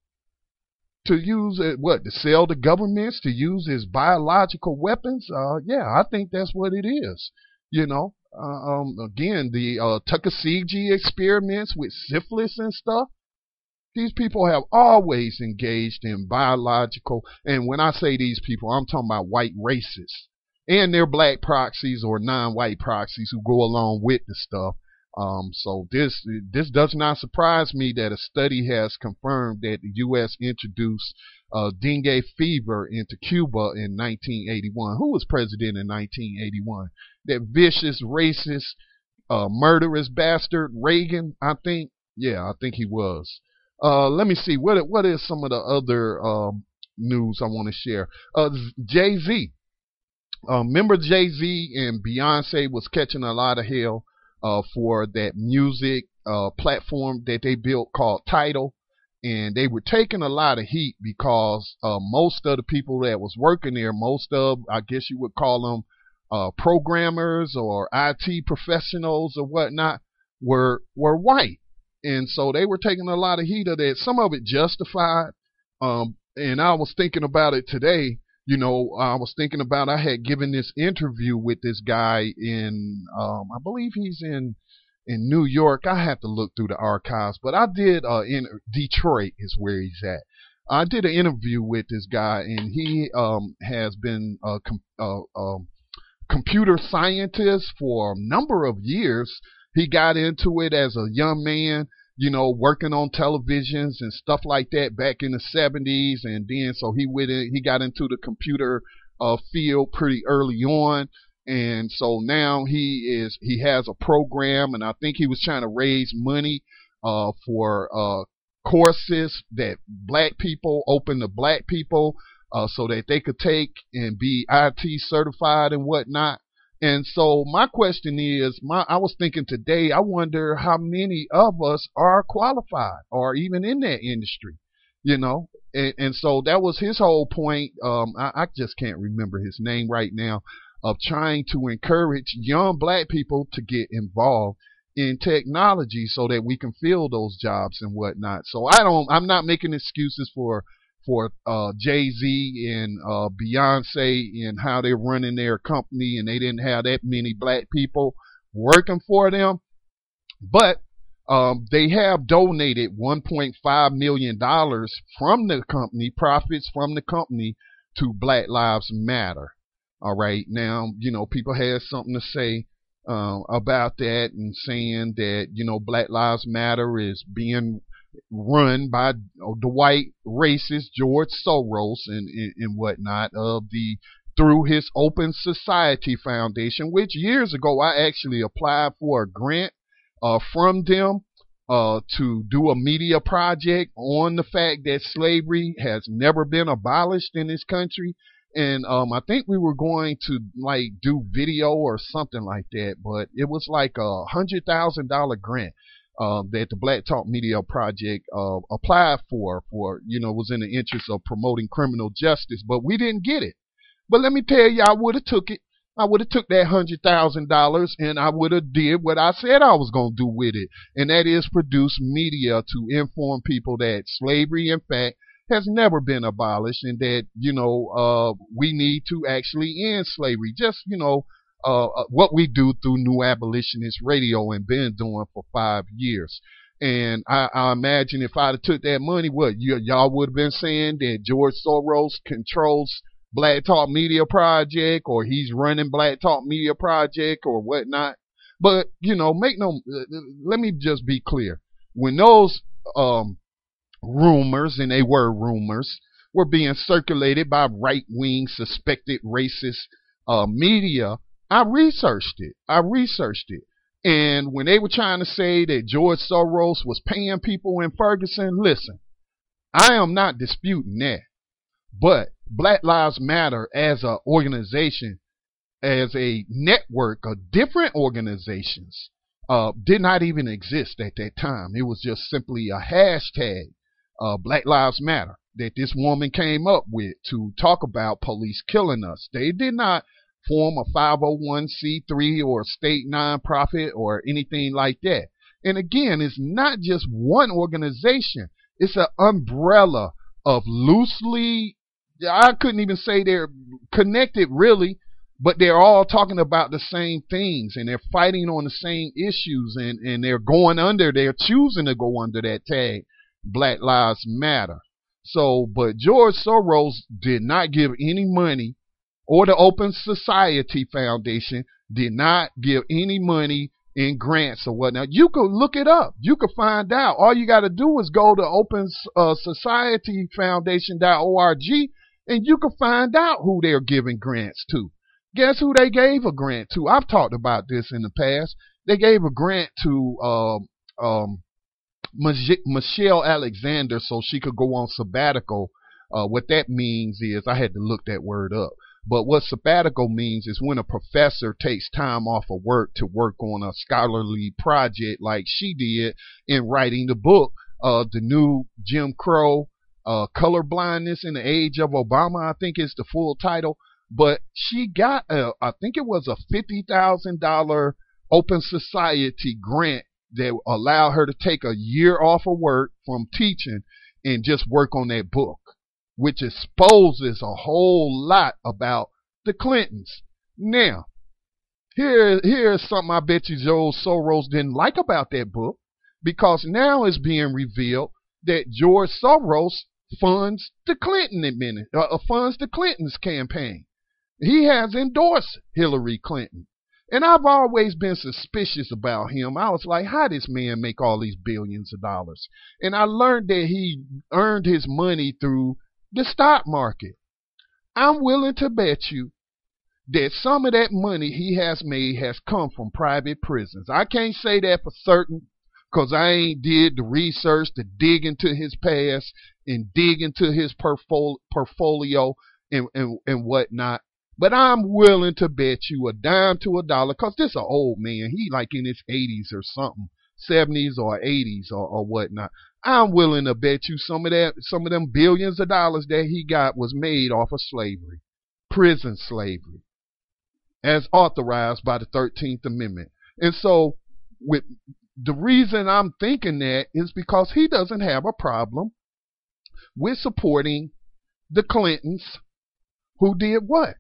To use it, what, to sell to governments, to use as biological weapons? Uh, yeah, I think that's what it is. You know, uh, um, again, the uh, Tuckasegee experiments with syphilis and stuff. These people have always engaged in biological, and when I say these people, I'm talking about white racists and their black proxies or non-white proxies who go along with the stuff. Um, so this this does not surprise me that a study has confirmed that the U S introduced uh, dengue fever into Cuba in nineteen eighty-one. Who was president in nineteen eighty-one? That vicious, racist, uh, murderous bastard Reagan, I think. Yeah, I think he was. Uh, let me see. What what is some of the other um, news I want to share? Uh, Jay-Z. Uh, remember Jay-Z and Beyonce was catching a lot of hell Uh, for that music uh, platform that they built called Tidal, and they were taking a lot of heat because uh, most of the people that was working there, most of, I guess you would call them uh, programmers or I T professionals or whatnot, were were white, and so they were taking a lot of heat of that. Some of it justified, um, and I was thinking about it today. You know, I was thinking about, I had given this interview with this guy in, um, I believe he's in, in New York. I have to look through the archives, but I did, uh, in Detroit is where he's at. I did an interview with this guy, and he, um, has been a com- uh, um, computer scientist for a number of years. He got into it as a young man, you know, working on televisions and stuff like that back in the seventies, and then so he went in, he got into the computer uh, field pretty early on, And so now he is he has a program, and I think he was trying to raise money uh, for uh, courses that black people open to black people uh, so that they could take and be I T certified and whatnot. And so my question is, my I was thinking today, I wonder how many of us are qualified or even in that industry, you know. And, and so that was his whole point. Um, I, I just can't remember his name right now, of trying to encourage young black people to get involved in technology so that we can fill those jobs and whatnot. So I don't, I'm not making excuses for for uh, Jay-Z and uh, Beyonce and how they're running their company and they didn't have that many black people working for them. But um, they have donated one point five million dollars from the company, profits from the company, to Black Lives Matter. All right. Now, you know, people had something to say uh, about that and saying that, you know, Black Lives Matter is being run by the white racist George Soros and, and, and whatnot of the through his Open Society Foundation, which years ago I actually applied for a grant uh, from them uh, to do a media project on the fact that slavery has never been abolished in this country. And um, I think we were going to like do video or something like that, but it was like a hundred thousand dollar grant uh, that the Black Talk Media Project uh, applied for. For you know, was in the interest of promoting criminal justice, but we didn't get it. But let me tell you, I would have took it. I would have took that hundred thousand dollars, and I would have did what I said I was gonna do with it, and that is produce media to inform people that slavery, in fact, has never been abolished, and that, you know, uh, we need to actually end slavery. Just, you know, uh, what we do through New Abolitionist Radio and been doing for five years. And I, I imagine if I'd have took that money, what, y- y'all would have been saying that George Soros controls Black Talk Media Project, or he's running Black Talk Media Project or whatnot. But, you know, make no, let me just be clear. When those, um, rumors, and they were rumors, were being circulated by right-wing suspected racist uh, media, I researched it. I researched it. And when they were trying to say that George Soros was paying people in Ferguson, listen, I am not disputing that. But Black Lives Matter as an organization, as a network of different organizations, uh, did not even exist at that time. It was just simply a hashtag. Uh, Black Lives Matter that this woman came up with to talk about police killing us. They did not form a five oh one c three or a state nonprofit or anything like that. And again, it's not just one organization. It's an umbrella of loosely, I couldn't even say they're connected really, but they're all talking about the same things, and they're fighting on the same issues, and, and they're going under, they're choosing to go under that tag, Black Lives Matter. So, but George Soros did not give any money, or the Open Society Foundation did not give any money in grants or whatnot. You could look it up. You could find out. All you got to do is go to open society foundation dot org, and you can find out who they're giving grants to. Guess who they gave a grant to? I've talked about this in the past. They gave a grant to um, um, Michelle Alexander so she could go on sabbatical. Uh, what that means is, I had to look that word up, but what sabbatical means is when a professor takes time off of work to work on a scholarly project like she did in writing the book, uh, the new Jim Crow, uh, Color Blindness in the Age of Obama, I think is the full title. But she got, a, I think it was a fifty thousand dollars Open Society grant that allowed her to take a year off of work from teaching and just work on that book, which exposes a whole lot about the Clintons. Now, here, here's something I bet you George Soros didn't like about that book, because now it's being revealed that George Soros funds the Clinton admin, uh, funds the Clintons campaign. He has endorsed Hillary Clinton. And I've always been suspicious about him. I was like, how does this man make all these billions of dollars? And I learned that he earned his money through the stock market. I'm willing to bet you that some of that money he has made has come from private prisons. I can't say that for certain because I ain't did the research to dig into his past and dig into his portfolio, portfolio and, and, and whatnot. But I'm willing to bet you a dime to a dollar, because this an old man. He like in his eighties or something, seventies or eighties or, or whatnot. I'm willing to bet you some of that, some of them billions of dollars that he got was made off of slavery, prison slavery, as authorized by the thirteenth Amendment. And so with the reason I'm thinking that is because he doesn't have a problem with supporting the Clintons, who did what?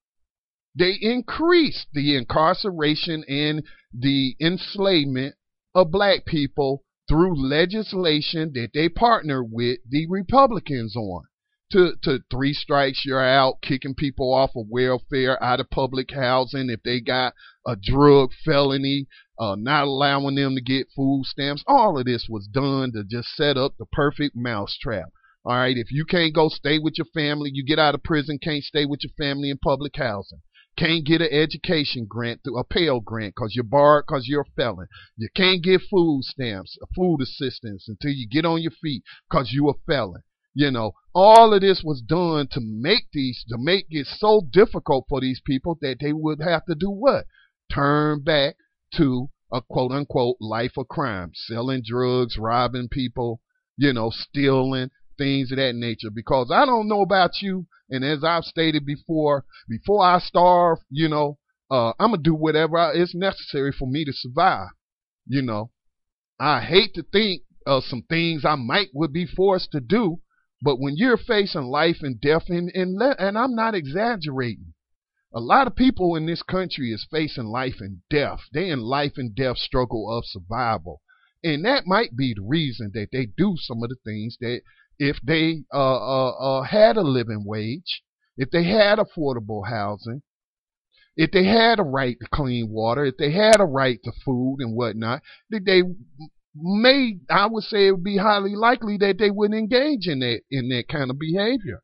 They increased the incarceration and the enslavement of black people through legislation that they partnered with the Republicans on. To, to three strikes, you're out, kicking people off of welfare, out of public housing if they got a drug felony, uh, not allowing them to get food stamps. All of this was done to just set up the perfect mousetrap. All right, if you can't go stay with your family, you get out of prison, can't stay with your family in public housing. Can't get an education grant through a Pell Grant because you're barred because you're a felon. You can't get food stamps, food assistance until you get on your feet because you're a felon. You know, all of this was done to make these, to make it so difficult for these people that they would have to do what? Turn back to a quote unquote life of crime, selling drugs, robbing people, you know, stealing, things of that nature. Because I don't know about you, and as I've stated before, before I starve, you know, uh, I'm going to do whatever is necessary for me to survive. You know, I hate to think of some things I might would be forced to do, but when you're facing life and death, and, and, let, and I'm not exaggerating, a lot of people in this country is facing life and death. They in life and death struggle of survival. And that might be the reason that they do some of the things that if they uh, uh, uh, had a living wage, if they had affordable housing, if they had a right to clean water, if they had a right to food and whatnot, that they may, I would say it would be highly likely that they would engage in that, in that kind of behavior.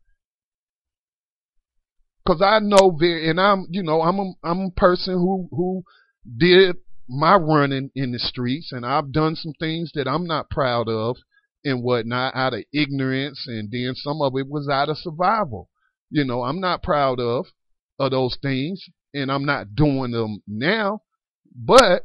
Because I know very, and I'm, you know, I'm a, I'm a person who, who did my running in the streets, and I've done some things that I'm not proud of and whatnot out of ignorance, and then some of it was out of survival. You know, I'm not proud of, of those things, and I'm not doing them now, but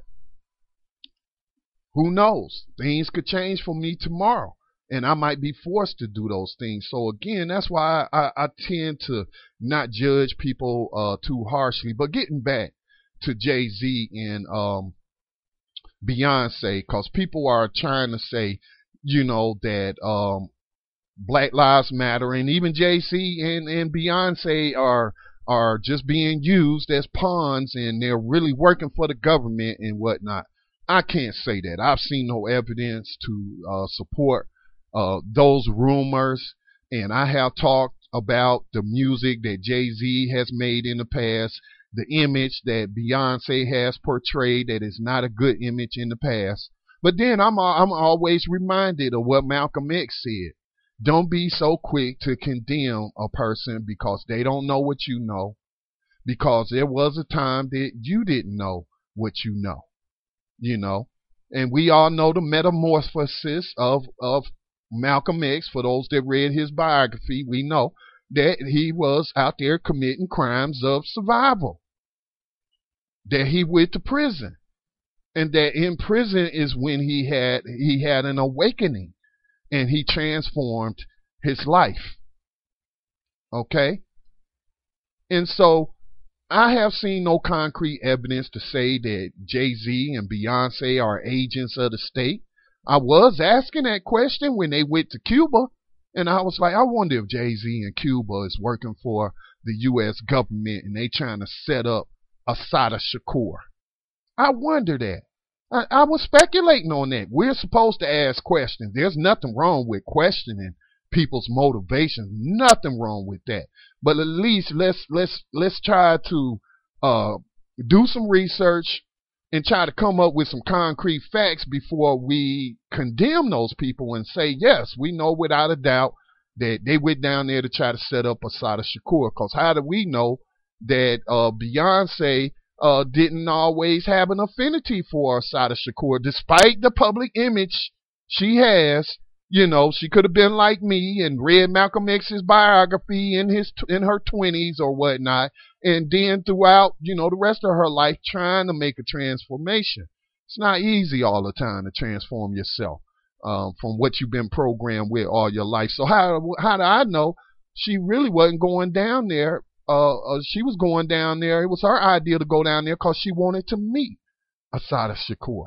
who knows? Things could change for me tomorrow, and I might be forced to do those things. So again, that's why I, I, I tend to not judge people uh, too harshly. But getting back to Jay-Z and um, Beyonce, because people are trying to say, you know, that um, Black Lives Matter and even Jay-Z and, and Beyonce are are just being used as pawns, and they're really working for the government and whatnot. I can't say that. I've seen no evidence to uh, support uh, those rumors, and I have talked about the music that Jay-Z has made in the past, the image that Beyonce has portrayed that is not a good image in the past. But then I'm I'm always reminded of what Malcolm X said. Don't be so quick to condemn a person because they don't know what you know, because there was a time that you didn't know what you know, you know. And we all know the metamorphosis of, of Malcolm X. For those that read his biography, we know that he was out there committing crimes of survival, that he went to prison. And that in prison is when he had he had an awakening and he transformed his life. Okay? And so I have seen no concrete evidence to say that Jay-Z and Beyonce are agents of the state. I was asking that question when they went to Cuba, and I was like, I wonder if Jay-Z and Cuba is working for the U S government and they trying to set up Assata Shakur. I wonder that. I, I was speculating on that. We're supposed to ask questions. There's nothing wrong with questioning people's motivations. Nothing wrong with that. But at least let's let's let's try to uh, do some research and try to come up with some concrete facts before we condemn those people and say, yes, we know without a doubt that they went down there to try to set up Assata Shakur. Because how do we know that uh, Beyonce uh, didn't always have an affinity for Assata Shakur, despite the public image she has. You know, she could have been like me and read Malcolm X's biography in his in her twenties or whatnot, and then throughout, you know, the rest of her life trying to make a transformation. It's not easy all the time to transform yourself um, from what you've been programmed with all your life. So how how do I know she really wasn't going down there? Uh, uh, she was going down there. It was her idea to go down there because she wanted to meet Assata Shakur.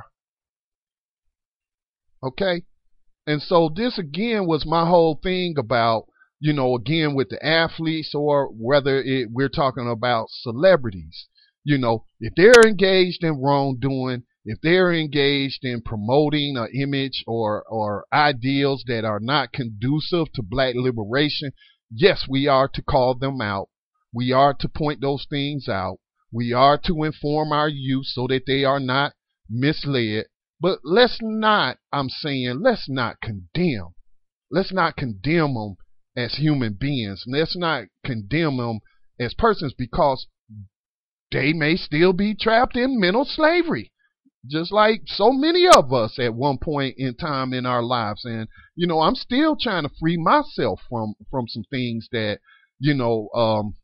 Okay? And so this, again, was my whole thing about, you know, again, with the athletes or whether it, we're talking about celebrities. You know, if they're engaged in wrongdoing, if they're engaged in promoting an image or, or ideals that are not conducive to black liberation, yes, we are to call them out. We are to point those things out. We are to inform our youth so that they are not misled. But let's not, I'm saying, let's not condemn. Let's not condemn them as human beings. Let's not condemn them as persons, because they may still be trapped in mental slavery, just like so many of us at one point in time in our lives. And, you know, I'm still trying to free myself from, from some things that, you know, um,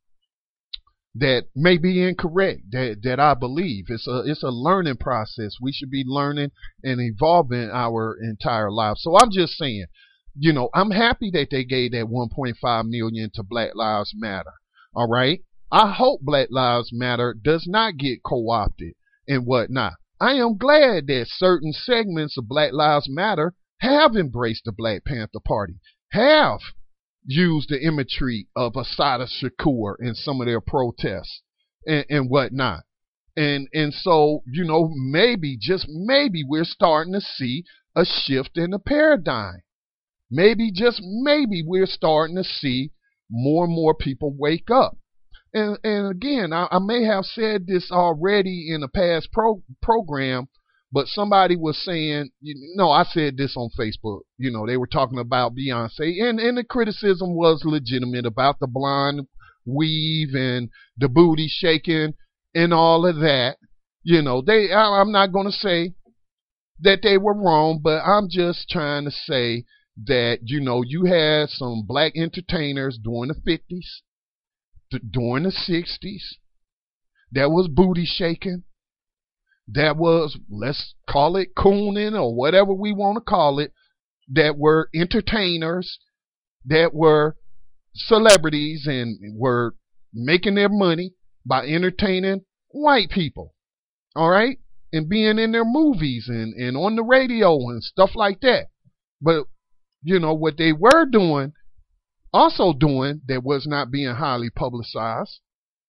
that may be incorrect, that, that I believe. It's a it's a learning process. We should be learning and evolving our entire lives. So I'm just saying, you know, I'm happy that they gave that one point five million to Black Lives Matter. All right. I hope Black Lives Matter does not get co-opted and whatnot. I am glad that certain segments of Black Lives Matter have embraced the Black Panther Party, have use the imagery of Assata Shakur in some of their protests and, and whatnot. And and so, you know, maybe, just maybe, we're starting to see a shift in the paradigm. Maybe, just maybe, we're starting to see more and more people wake up. And and again, I, I may have said this already in a past pro, program, but somebody was saying, you know, I said this on Facebook, you know, they were talking about Beyonce, and, and the criticism was legitimate about the blonde weave and the booty shaking and all of that. You know, they, I, I'm not going to say that they were wrong, but I'm just trying to say that, you know, you had some black entertainers during the fifties, during the sixties, that was booty shaking. That was, let's call it cooning or whatever we want to call it, that were entertainers, that were celebrities and were making their money by entertaining white people, all right, and being in their movies and, and on the radio and stuff like that. But, you know, what they were doing, also doing, that was not being highly publicized,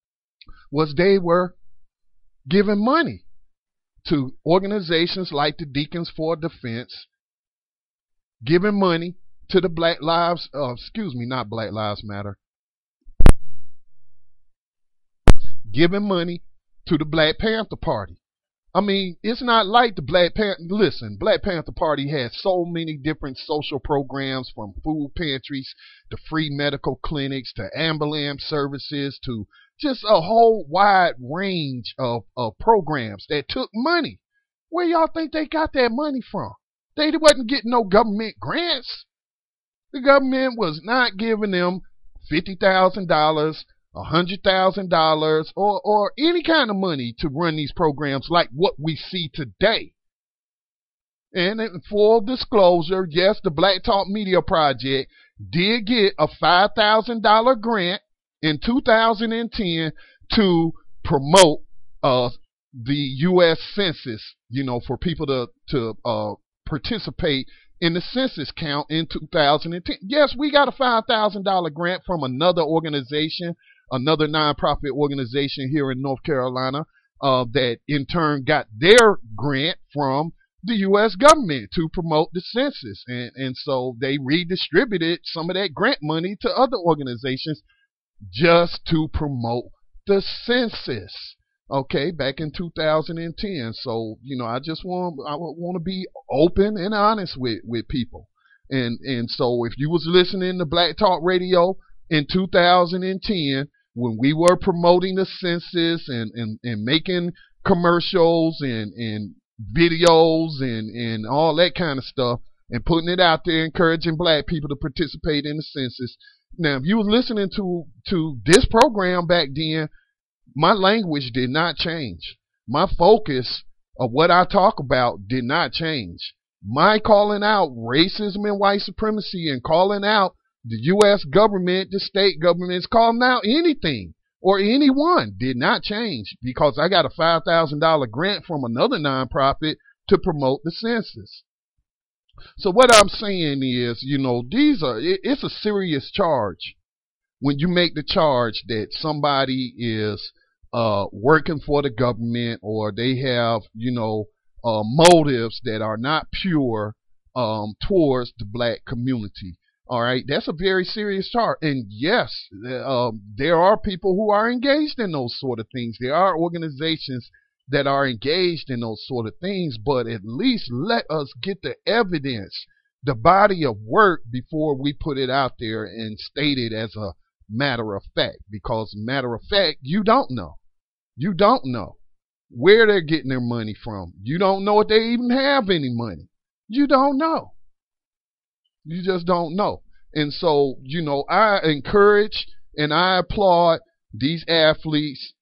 was they were giving money to organizations like the Deacons for Defense, giving money to the Black Lives, uh, excuse me, not Black Lives Matter, giving money to the Black Panther Party. I mean, it's not like the Black Panther, listen, Black Panther Party has so many different social programs, from food pantries to free medical clinics to ambulance services to just a whole wide range of, of programs that took money. Where y'all think they got that money from? They wasn't getting no government grants. The government was not giving them fifty thousand dollars, one hundred thousand dollars, or, or any kind of money to run these programs like what we see today. And in full disclosure, yes, the Black Talk Media Project did get a five thousand dollars grant in two thousand ten to promote uh, the U S Census, you know, for people to, to uh, participate in the census count in two thousand ten. Yes, we got a five thousand dollars grant from another organization, another nonprofit organization here in North Carolina, uh, that in turn got their grant from the U S government to promote the census. And, and so they redistributed some of that grant money to other organizations just to promote the census. Okay, back in two thousand ten. So, you know, I just want I want to be open and honest with, with people. And and so if you was listening to Black Talk Radio in two thousand ten, when we were promoting the census and, and, and making commercials and, and videos and, and all that kind of stuff and putting it out there, encouraging black people to participate in the census. Now, if you were listening to, to this program back then, my language did not change. My focus of what I talk about did not change. My calling out racism and white supremacy and calling out the U S government, the state governments, calling out anything or anyone did not change, because I got a five thousand dollars grant from another nonprofit to promote the census. So what I'm saying is, you know, these are, it, it's a serious charge when you make the charge that somebody is uh, working for the government, or they have, you know, uh, motives that are not pure um, towards the black community. All right, that's a very serious charge. And yes, uh, there are people who are engaged in those sort of things. There are organizations that are engaged in those sort of things, but at least let us get the evidence, the body of work, before we put it out there and state it as a matter of fact. Because matter of fact, you don't know. You don't know where they're getting their money from. You don't know if they even have any money. You don't know. You just don't know. And so, you know, I encourage and I applaud these athletes,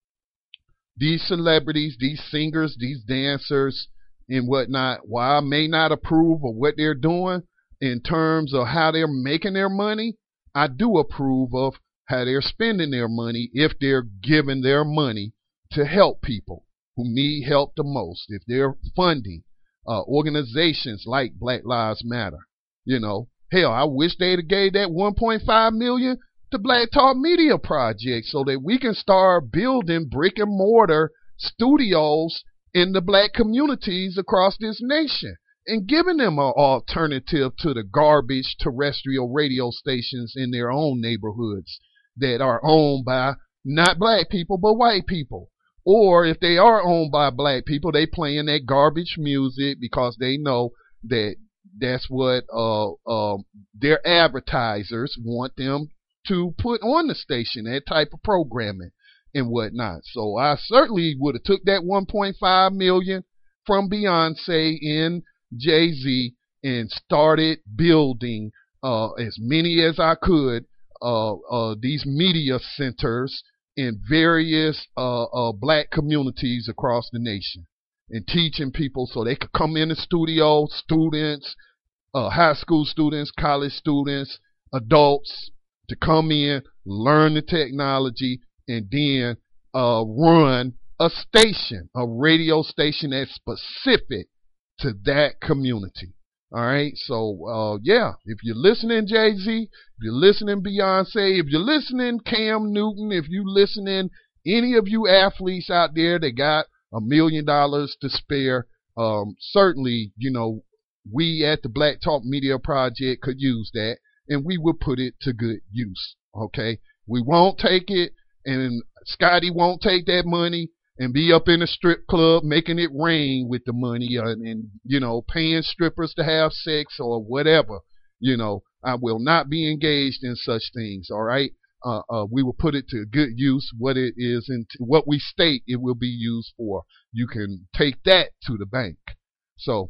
these celebrities, these singers, these dancers, and whatnot. While I may not approve of what they're doing in terms of how they're making their money, I do approve of how they're spending their money if they're giving their money to help people who need help the most. If they're funding uh, organizations like Black Lives Matter, you know, hell, I wish they'd have gave that one point five million dollars to Black Talk Media Project so that we can start building brick and mortar studios in the black communities across this nation and giving them an alternative to the garbage terrestrial radio stations in their own neighborhoods that are owned by not black people but white people. Or if they are owned by black people, they playing that garbage music because they know that that's what uh, uh, their advertisers want them to put on the station, that type of programming and whatnot. So I certainly would have took that one point five million from Beyonce and Jay-Z and started building uh, as many as I could uh, uh, these media centers in various uh, uh, black communities across the nation, and teaching people so they could come in the studio, students, uh, high school students, college students, adults, to come in, learn the technology, and then uh, run a station, a radio station that's specific to that community. All right, so uh, yeah, if you're listening Jay-Z, if you're listening Beyonce, if you're listening Cam Newton, if you're listening any of you athletes out there that got a million dollars to spare, um, certainly, you know, we at the Black Talk Media Project could use that, and we will put it to good use. Okay, we won't take it, and Scotty won't take that money and be up in a strip club making it rain with the money, uh, and, you know, paying strippers to have sex or whatever. You know, I will not be engaged in such things. All right, uh, uh, we will put it to good use. What it is and what we state it will be used for, you can take that to the bank. So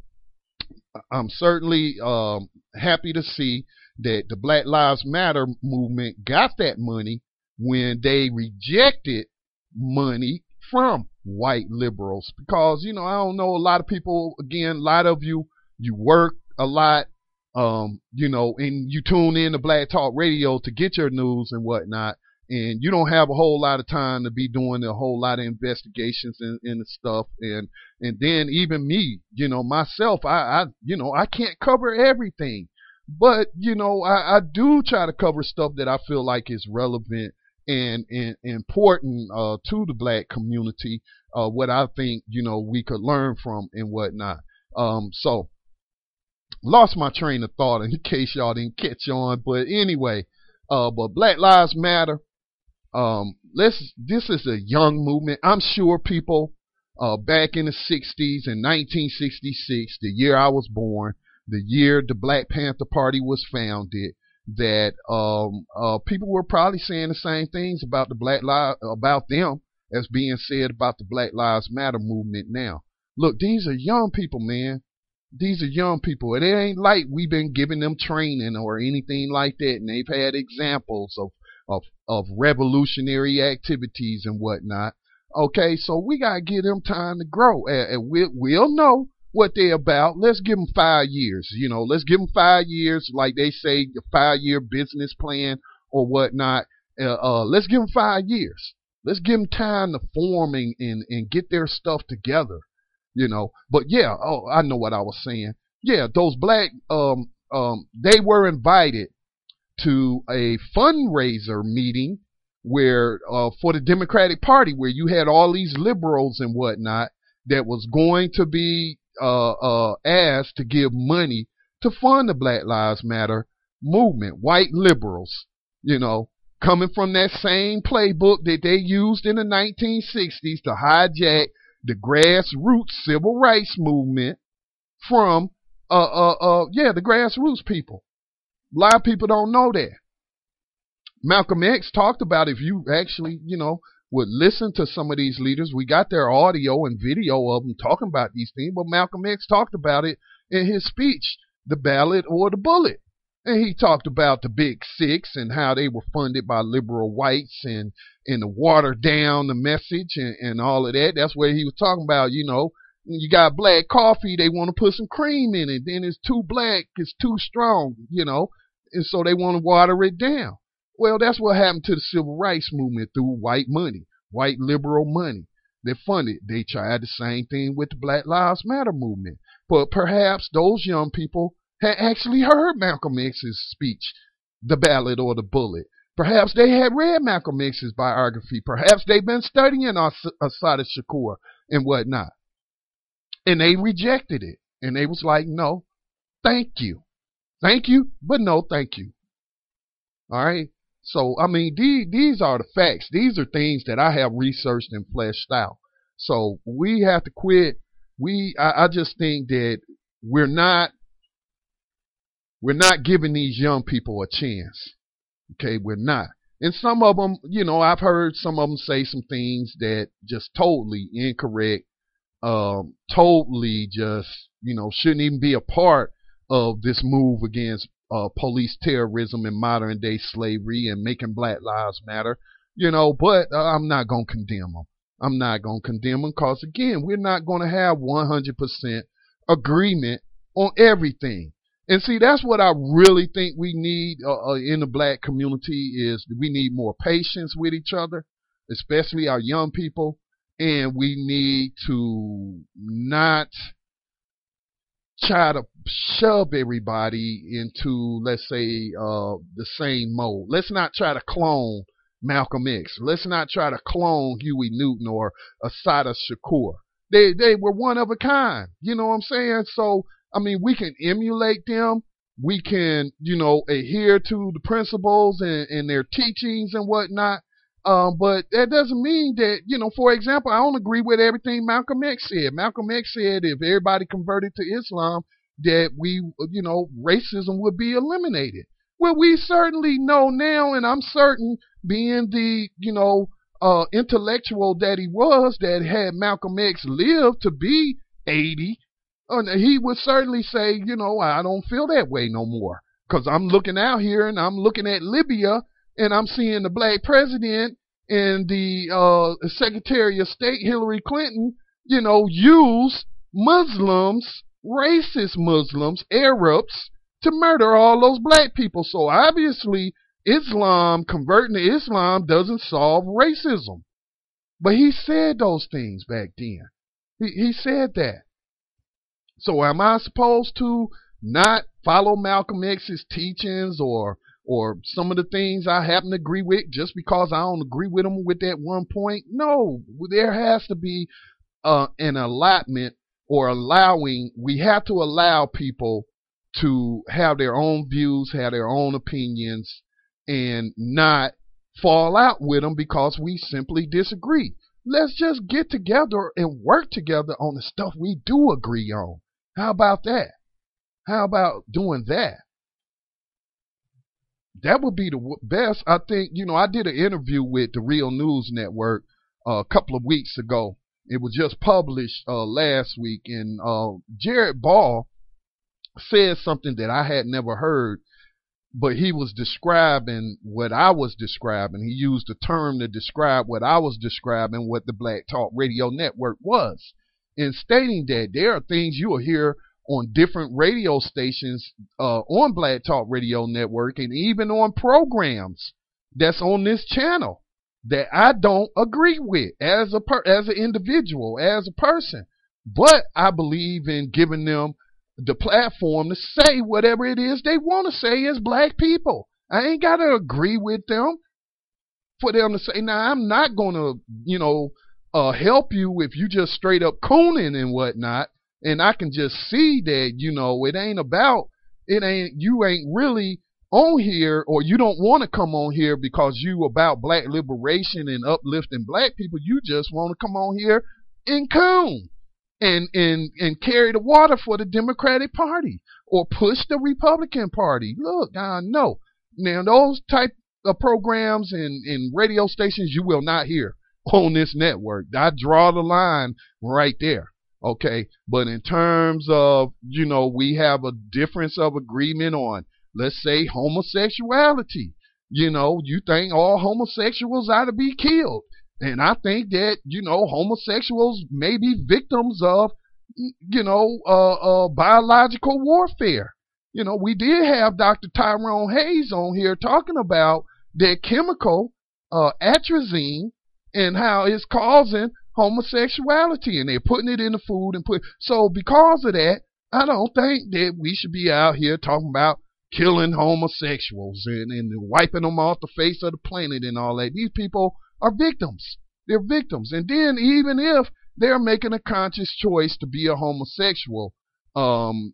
I'm certainly um, happy to see that the Black Lives Matter movement got that money when they rejected money from white liberals. Because, you know, I don't know, a lot of people, again, a lot of you, you work a lot, um, you know, and you tune in to Black Talk Radio to get your news and whatnot, and you don't have a whole lot of time to be doing a whole lot of investigations and, and stuff. And and then even me, you know, myself, I, I you know, I can't cover everything. But, you know, I, I do try to cover stuff that I feel like is relevant and, and important uh, to the black community, uh, what I think, you know, we could learn from and whatnot. Um, so, lost my train of thought in case y'all didn't catch on. But anyway, uh, but Black Lives Matter, um, let's, this is a young movement. I'm sure people uh, back in the sixties, in nineteen sixty-six, the year I was born, the year the Black Panther Party was founded, that um, uh, people were probably saying the same things about the Black Lives, about them as being said about the Black Lives Matter movement now. Look, these are young people, man. These are young people, and it ain't like we've been giving them training or anything like that, and they've had examples of of, of revolutionary activities and whatnot. Okay, so we gotta give them time to grow, and, and we'll, we'll know what they're about. Let's give them five years. You know, let's give them five years, like they say, a five-year business plan or whatnot. Uh, uh, let's give them five years. Let's give them time to form and, and, and get their stuff together. You know, but yeah, oh, I know what I was saying. Yeah, those black, um, um, they were invited to a fundraiser meeting where, uh, for the Democratic Party, where you had all these liberals and whatnot that was going to be, uh, uh, asked to give money to fund the Black Lives Matter movement. White liberals, you know, coming from that same playbook that they used in the nineteen sixties to hijack the grassroots civil rights movement from, uh, uh, uh, yeah, the grassroots people. A lot of people don't know that. Malcolm X talked about, if you actually, you know, would listen to some of these leaders, we got their audio and video of them talking about these things, but Malcolm X talked about it in his speech, The Ballot or the Bullet. And he talked about the Big Six and how they were funded by liberal whites and, and to water down the message and, and all of that. That's what he was talking about. You know, you got black coffee, they want to put some cream in it. Then it's too black, it's too strong, you know, and so they want to water it down. Well, that's what happened to the civil rights movement through white money, white liberal money. They funded. They tried the same thing with the Black Lives Matter movement. But perhaps those young people had actually heard Malcolm X's speech, The Ballot or the Bullet. Perhaps they had read Malcolm X's biography. Perhaps they've been studying Assata Shakur and whatnot. And they rejected it. And they was like, no, thank you. Thank you, but no thank you. All right? So, I mean, these, these are the facts. These are things that I have researched and fleshed out. So we have to quit. We, I, I just think that we're not, We're not giving these young people a chance. Okay, we're not. And some of them, you know, I've heard some of them say some things that just totally incorrect, um, totally just, you know, shouldn't even be a part of this move against uh, police terrorism and modern day slavery and making Black Lives Matter, you know, but uh, I'm not going to condemn them. I'm not going to condemn them because, again, we're not going to have one hundred percent agreement on everything. And see, that's what I really think we need uh, uh, in the black community is we need more patience with each other, especially our young people. And we need to not try to shove everybody into, let's say, uh, the same mold. Let's not try to clone Malcolm X. Let's not try to clone Huey Newton or Assata Shakur. They, they were one of a kind. You know what I'm saying? So, I mean, we can emulate them. We can, you know, adhere to the principles and, and their teachings and whatnot. Um, but that doesn't mean that, you know, for example, I don't agree with everything Malcolm X said. Malcolm X said if everybody converted to Islam, that we, you know, racism would be eliminated. Well, we certainly know now, and I'm certain, being the, you know, uh, intellectual that he was, that had Malcolm X lived to be eighty, and he would certainly say, you know, I don't feel that way no more. Because I'm looking out here and I'm looking at Libya and I'm seeing the black president and the uh, Secretary of State, Hillary Clinton, you know, use Muslims, racist Muslims, Arabs, to murder all those black people. So obviously Islam, converting to Islam doesn't solve racism. But he said those things back then. He, he said that. So am I supposed to not follow Malcolm X's teachings or or some of the things I happen to agree with just because I don't agree with him with that one point? No, there has to be uh, an allotment or allowing, we have to allow people to have their own views, have their own opinions, and not fall out with them because we simply disagree. Let's just get together and work together on the stuff we do agree on. How about that? How about doing that? that would be the w- best. I think, you know, I did an interview with the Real News Network uh, a couple of weeks ago. It was just published uh, last week, and uh, Jared Ball said something that I had never heard, but he was describing what I was describing. He used a term to describe what I was describing, what the Black Talk Radio Network was, in stating that there are things you will hear on different radio stations uh, on Black Talk Radio Network, and even on programs that's on this channel that I don't agree with as a per- as an individual, as a person. But I believe in giving them the platform to say whatever it is they want to say as black people. I ain't got to agree with them for them to say, now, I'm not going to, you know, uh, help you if you just straight up cooning and whatnot. And I can just see that, you know, it ain't about, it ain't, you ain't really on here, or you don't want to come on here because you about black liberation and uplifting black people. You just want to come on here and coon and, and, and carry the water for the Democratic Party or push the Republican Party. Look, I know. Now, those type of programs and, and radio stations you will not hear on this network. I draw the line right there. Okay, but in terms of, you know, we have a difference of agreement on, let's say, homosexuality. You know, you think all homosexuals ought to be killed. And I think that, you know, homosexuals may be victims of, you know, uh, uh, biological warfare. You know, we did have Doctor Tyrone Hayes on here talking about that chemical, uh, atrazine, and how it's causing homosexuality, and they're putting it in the food and put. So because of that, I don't think that we should be out here talking about killing homosexuals and, and wiping them off the face of the planet and all that. These people are victims. They're victims. And then even if they're making a conscious choice to be a homosexual, um,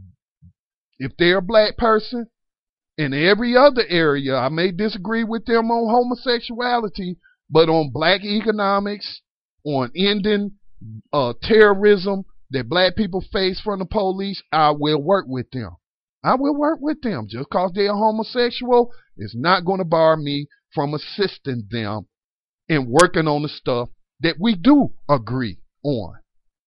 if they're a black person, in every other area, I may disagree with them on homosexuality, but on black economics, on ending uh, terrorism that black people face from the police, I will work with them. I will work with them. Just because they're homosexual is not going to bar me from assisting them in working on the stuff that we do agree on.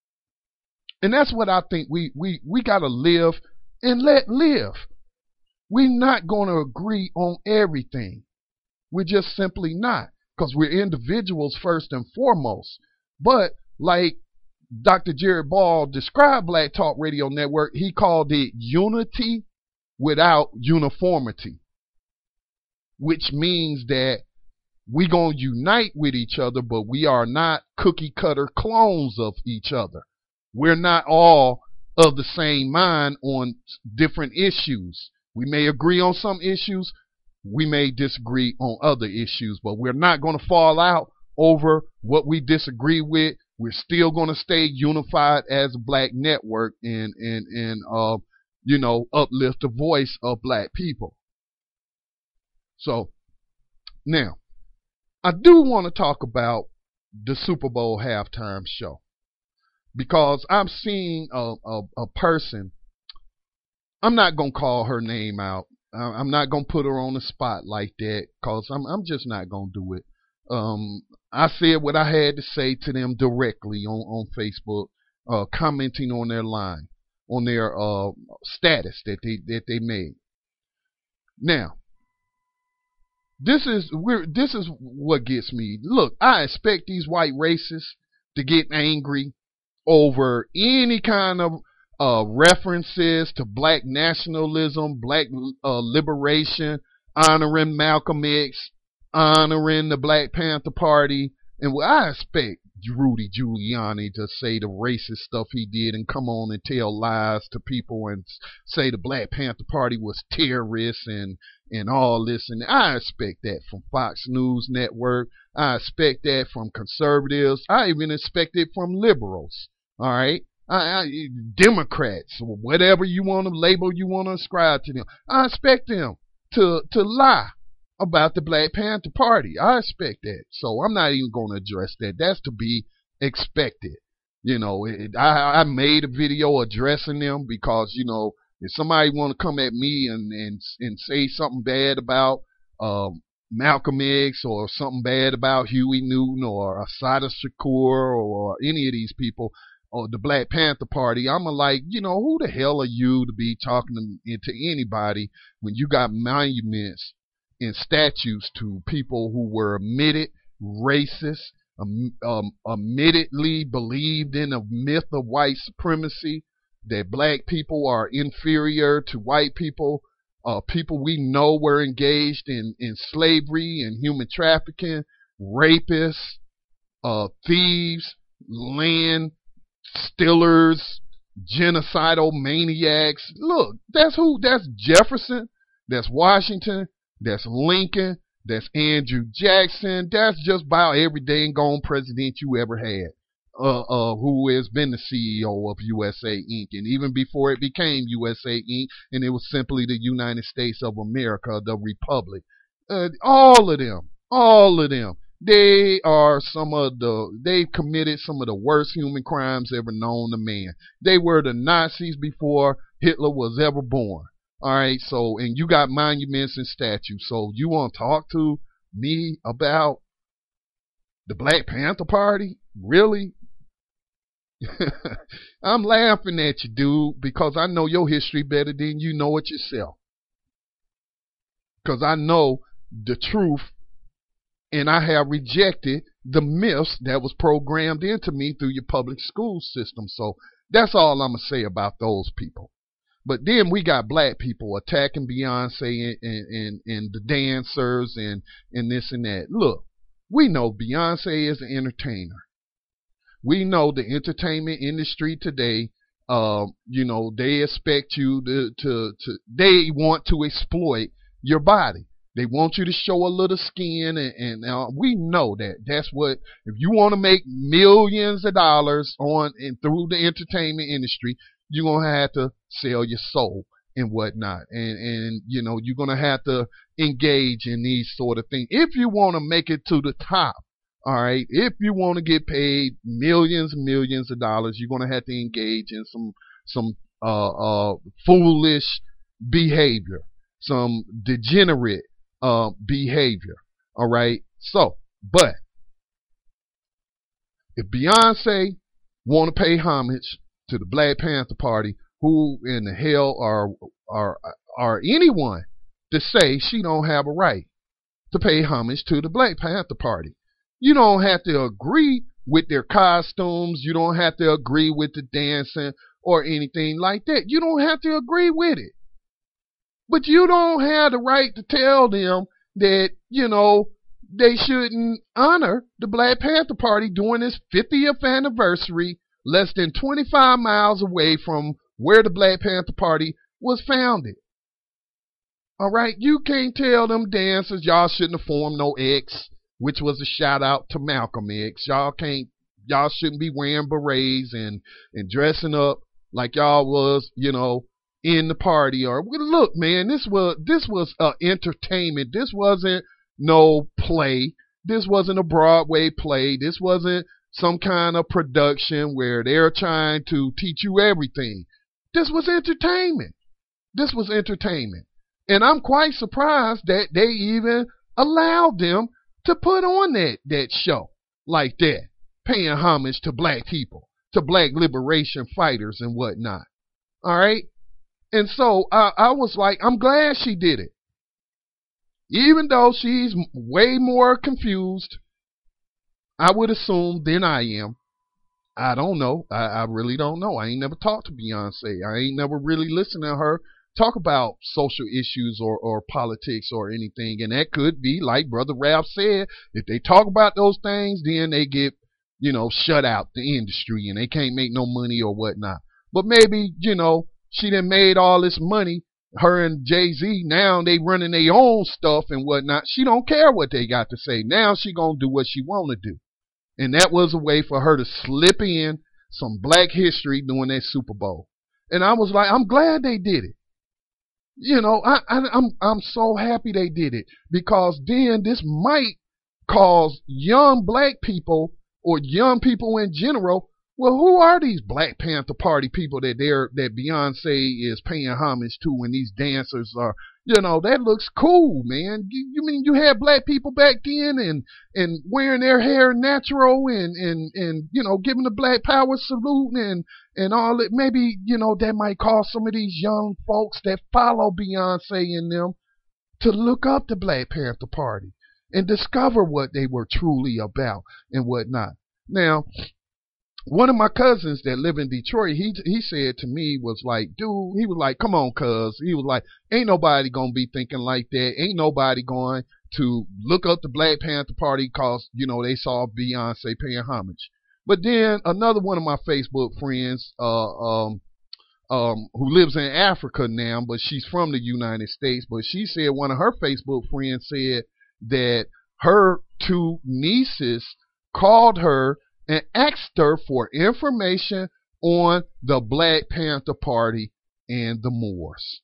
And that's what I think we, we, we got to live and let live. We're not going to agree on everything. We're just simply not, because we're individuals first and foremost. But like Doctor Jared Ball described Black Talk Radio Network, he called it unity without uniformity, which means that we're going to unite with each other, but we are not cookie cutter clones of each other. We're not all of the same mind on different issues. We may agree on some issues, we may disagree on other issues, but we're not going to fall out over what we disagree with. We're still going to stay unified as a black network and, and, and, uh, you know, uplift the voice of black people. So now I do want to talk about the Super Bowl halftime show, because I'm seeing a, a, a person. I'm not going to call her name out. I'm not going to put her on the spot like that, because I'm, I'm just not going to do it. Um, I said what I had to say to them directly on, on Facebook, uh, commenting on their line, on their uh, status that they that they made. Now, this is we're, this is what gets me. Look, I expect these white racists to get angry over any kind of uh, references to black nationalism, black uh, liberation, honoring Malcolm X, honoring the Black Panther Party. And well, I expect Rudy Giuliani to say the racist stuff he did and come on and tell lies to people and say the Black Panther Party was terrorists and, and all this. And I expect that from Fox News Network. I expect that from conservatives. I even expect it from liberals. All right. I, I, Democrats, whatever you want to label, you want to ascribe to them. I expect them to, to lie about the Black Panther Party. I expect that. So I'm not even going to address that. That's to be expected. You know, it, I, I made a video addressing them because, you know, If somebody want to come at me and, and, and say something bad about um, Malcolm X or something bad about Huey Newton or Assata Shakur or any of these people or the Black Panther Party, I'm like, you know, who the hell are you to be talking to, to anybody when you got monuments and statues to people who were admitted racist, um, um, admittedly believed in a myth of white supremacy, that black people are inferior to white people, uh, people we know were engaged in, in slavery and human trafficking, rapists, uh, thieves, land stealers, genocidal maniacs. Look, that's who, that's Jefferson, that's Washington, that's Lincoln, that's Andrew Jackson. That's just about every dang gone president you ever had, uh, uh, who has been the C E O of U S A Incorporated. And even before it became U S A Incorporated, and it was simply the United States of America, the Republic. Uh, all of them, all of them. They are some of the, they've committed some of the worst human crimes ever known to man. They were the Nazis before Hitler was ever born. All right, so, and you got monuments and statues. So you want to talk to me about the Black Panther Party? Really? I'm laughing at you, dude, because I know your history better than you know it yourself. Because I know the truth, and I have rejected the myths that was programmed into me through your public school system. So that's all I'm going to say about those people. But then we got black people attacking Beyonce and, and, and, and the dancers and, and this and that. Look, we know Beyonce is an entertainer. We know the entertainment industry today, uh, you know, they expect you to, to, to, they want to exploit your body. They want you to show a little skin, and, and uh, we know that. That's what, if you want to make millions of dollars on and through the entertainment industry, you're going to have to sell your soul and whatnot. And, and you know, you're going to have to engage in these sort of things. If you want to make it to the top, all right, if you want to get paid millions and millions of dollars, you're going to have to engage in some, some uh, uh, foolish behavior, some degenerate Uh, behavior. All right. So, but if Beyonce want to pay homage to the Black Panther Party, who in the hell are are are anyone to say she don't have a right to pay homage to the Black Panther Party? You don't have to agree with their costumes. You don't have to agree with the dancing or anything like that. You don't have to agree with it. But you don't have the right to tell them that, you know, they shouldn't honor the Black Panther Party during its fiftieth anniversary, less than twenty-five miles away from where the Black Panther Party was founded. All right, you can't tell them dancers y'all shouldn't have formed no X, which was a shout out to Malcolm X. Y'all can't, y'all shouldn't be wearing berets and and dressing up like y'all was, you know, in the party. Or look, man, this was this was uh, entertainment. This wasn't no play. This wasn't a Broadway play. This wasn't some kind of production where they're trying to teach you everything. This was entertainment. This was entertainment. And I'm quite surprised that they even allowed them to put on that, that show like that, paying homage to black people, to black liberation fighters and whatnot. All right? And so I, I was like, I'm glad she did it. Even though she's way more confused, I would assume, than I am. I don't know. I, I really don't know. I ain't never talked to Beyonce. I ain't never really listened to her talk about social issues or, or politics or anything. And that could be, like Brother Ralph said, if they talk about those things, then they get, you know, shut out the industry and they can't make no money or whatnot. But maybe, you know, she done made all this money, her and Jay-Z, now they running their own stuff and whatnot. She don't care what they got to say. Now she gonna do what she want to do. And that was a way for her to slip in some black history during that Super Bowl. And I was like, I'm glad they did it. You know, I, I, I'm I'm so happy they did it, because then this might cause young black people or young people in general Well, who are these Black Panther Party people that they're that Beyonce is paying homage to, and these dancers are, you know, that looks cool, man. You, you mean you had black people back then and and wearing their hair natural and and and you know giving the Black Power salute and and all it. Maybe you know that might cause some of these young folks that follow Beyonce and them to look up the Black Panther Party and discover what they were truly about and whatnot. Now, one of my cousins that live in Detroit, he he said to me, was like, dude, he was like, come on, cuz. He was like, ain't nobody going to be thinking like that. Ain't nobody going to look up the Black Panther Party because, you know, they saw Beyonce paying homage. But then another one of my Facebook friends, uh, um, um, who lives in Africa now, but she's from the United States, but she said one of her Facebook friends said that her two nieces called her and asked her for information on the Black Panther Party and the Moors.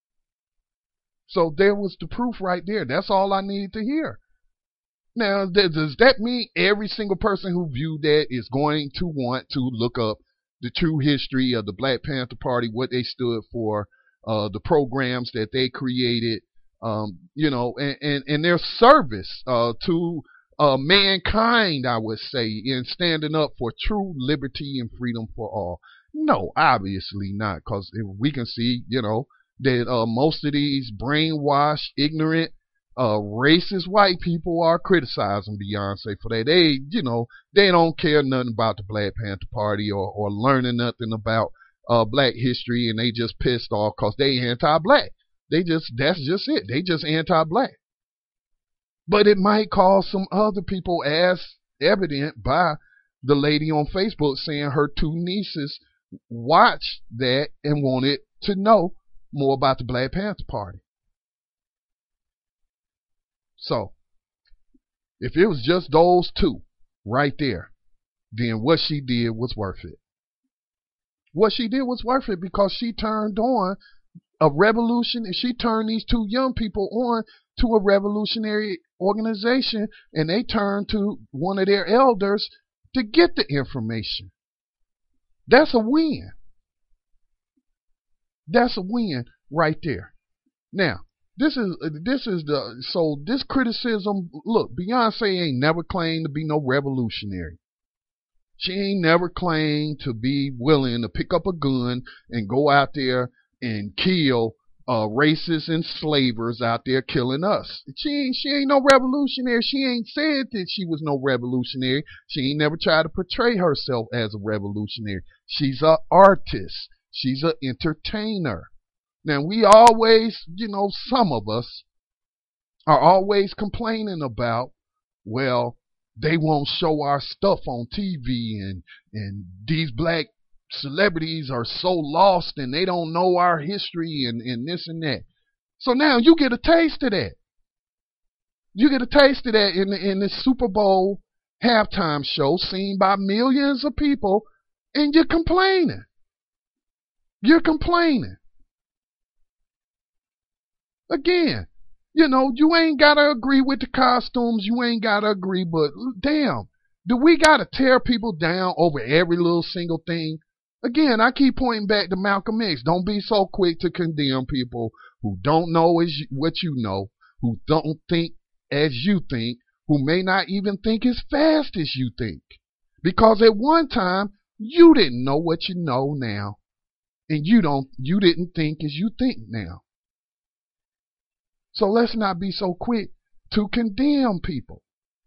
So there was the proof right there. That's all I needed to hear. Now, does that mean every single person who viewed that is going to want to look up the true history of the Black Panther Party, what they stood for, uh, the programs that they created, um, you know, and, and, and their service uh, to Uh, mankind, I would say, in standing up for true liberty and freedom for all? No, obviously not, because we can see, you know, that uh, most of these brainwashed, ignorant, uh, racist white people are criticizing Beyonce for that. They, you know, they don't care nothing about the Black Panther Party or, or learning nothing about uh, black history, and they just pissed off because they anti-black. They just, that's just it. They just anti-black. But it might cause some other people, as evident by the lady on Facebook saying her two nieces watched that and wanted to know more about the Black Panther Party. So, if it was just those two right there, then what she did was worth it. What she did was worth it because she turned on a revolution, and she turned these two young people on to a revolutionary organization, and they turned to one of their elders to get the information. That's a win. That's a win right there. Now, this is this is the so this criticism. Look, Beyonce ain't never claimed to be no revolutionary. She ain't never claimed to be willing to pick up a gun and go out there and kill uh, racists and slavers out there killing us. She ain't, she ain't no revolutionary. She ain't said that she was no revolutionary. She ain't never tried to portray herself as a revolutionary. She's an artist. She's an entertainer. Now, we always, you know, some of us are always complaining about, well, they won't show our stuff on T V, and and these black celebrities are so lost and they don't know our history and, and this and that. So now you get a taste of that. You get a taste of that in the, in the Super Bowl halftime show seen by millions of people, and you're complaining. You're complaining. Again, you know, you ain't got to agree with the costumes. You ain't got to agree, but damn, do we got to tear people down over every little single thing? Again, I keep pointing back to Malcolm X. Don't be so quick to condemn people who don't know as you, what you know, who don't think as you think, who may not even think as fast as you think. Because at one time, you didn't know what you know now. And you don't, you didn't think as you think now. So let's not be so quick to condemn people.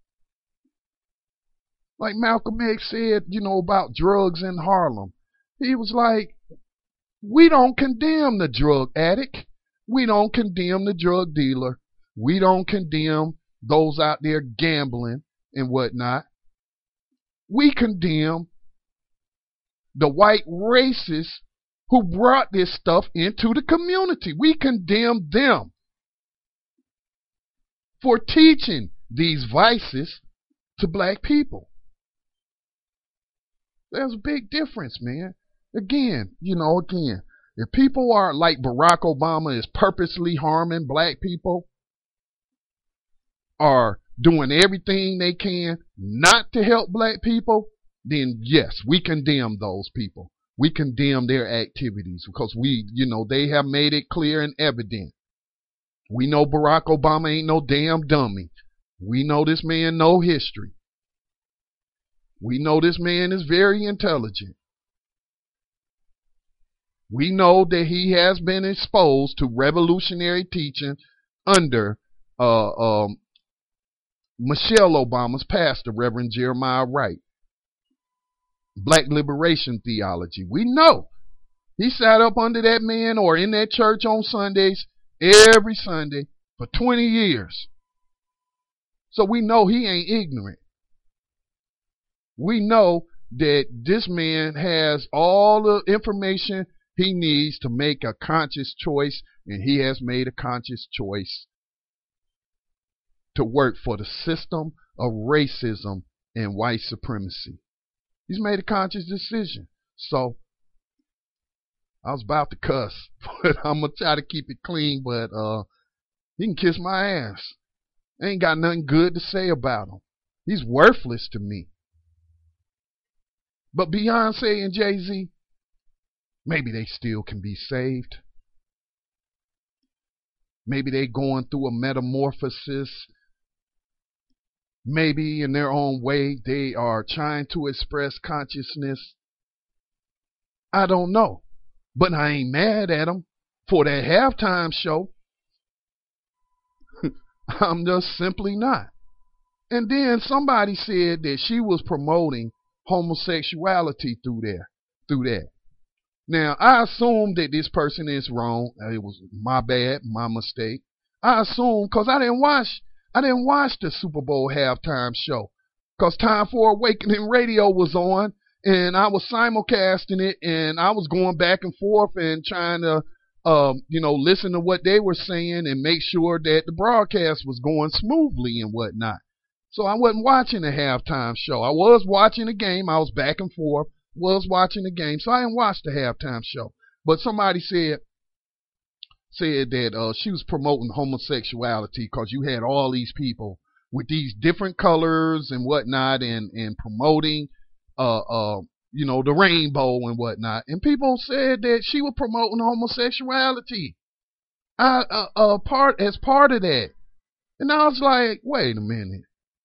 Like Malcolm X said, you know, about drugs in Harlem. He was like, we don't condemn the drug addict. We don't condemn the drug dealer. We don't condemn those out there gambling and whatnot. We condemn the white racists who brought this stuff into the community. We condemn them for teaching these vices to black people. There's a big difference, man. Again, you know, again, if people are like Barack Obama is purposely harming black people, are doing everything they can not to help black people, then yes, we condemn those people. We condemn their activities because we, you know, they have made it clear and evident. We know Barack Obama ain't no damn dummy. We know this man know history. We know this man is very intelligent. We know that he has been exposed to revolutionary teaching under uh, um, Michelle Obama's pastor, Reverend Jeremiah Wright. Black liberation theology. We know. He sat up under that man or in that church on Sundays, every Sunday, for twenty years. So we know he ain't ignorant. We know that this man has all the information he needs to make a conscious choice, and he has made a conscious choice to work for the system of racism and white supremacy. He's made a conscious decision. So I was about to cuss, but I'm going to try to keep it clean, but uh, he can kiss my ass. I ain't got nothing good to say about him. He's worthless to me. But Beyonce and Jay-Z, maybe they still can be saved. Maybe they going through a metamorphosis. Maybe in their own way they are trying to express consciousness. I don't know. But I ain't mad at them for that halftime show. I'm just simply not. And then somebody said that she was promoting homosexuality through there, through that. Now, I assume that this person is wrong. It was my bad, my mistake. I assume because I didn't watch I didn't watch the Super Bowl halftime show because Time for Awakening Radio was on, and I was simulcasting it, and I was going back and forth and trying to, um, you know, listen to what they were saying and make sure that the broadcast was going smoothly and whatnot. So I wasn't watching the halftime show. I was watching the game. I was back and forth, was watching the game. So I didn't watch the halftime show. But somebody said, said that uh, she was promoting homosexuality because you had all these people with these different colors and whatnot and, and promoting, uh, uh, you know, the rainbow and whatnot. And people said that she was promoting homosexuality I, uh, uh, part, as part of that. And I was like, wait a minute.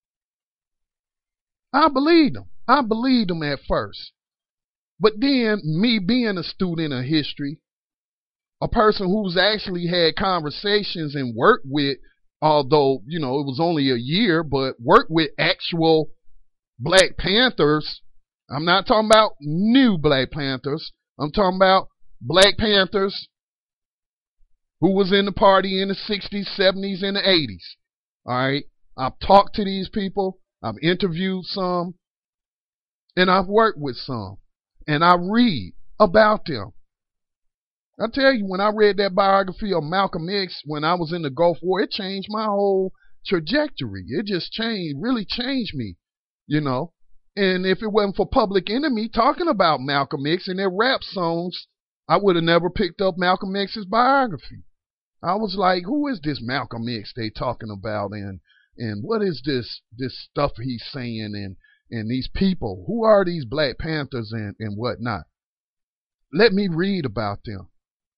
I believed them. I believed them at first. But then, me being a student of history, a person who's actually had conversations and worked with, although, you know, it was only a year, but worked with actual Black Panthers. I'm not talking about new Black Panthers. I'm talking about Black Panthers who was in the party in the sixties, seventies, and the eighties. All right. I've talked to these people. I've interviewed some. And I've worked with some. And I read about them. I tell you, when I read that biography of Malcolm X when I was in the Gulf War, it changed my whole trajectory. It just changed, really changed me, you know. And if it wasn't for Public Enemy talking about Malcolm X in their rap songs, I would have never picked up Malcolm X's biography. I was like, who is this Malcolm X they talking about? And and what is this this stuff he's saying? And, and these people, who are these Black Panthers and, and whatnot? Let me read about them.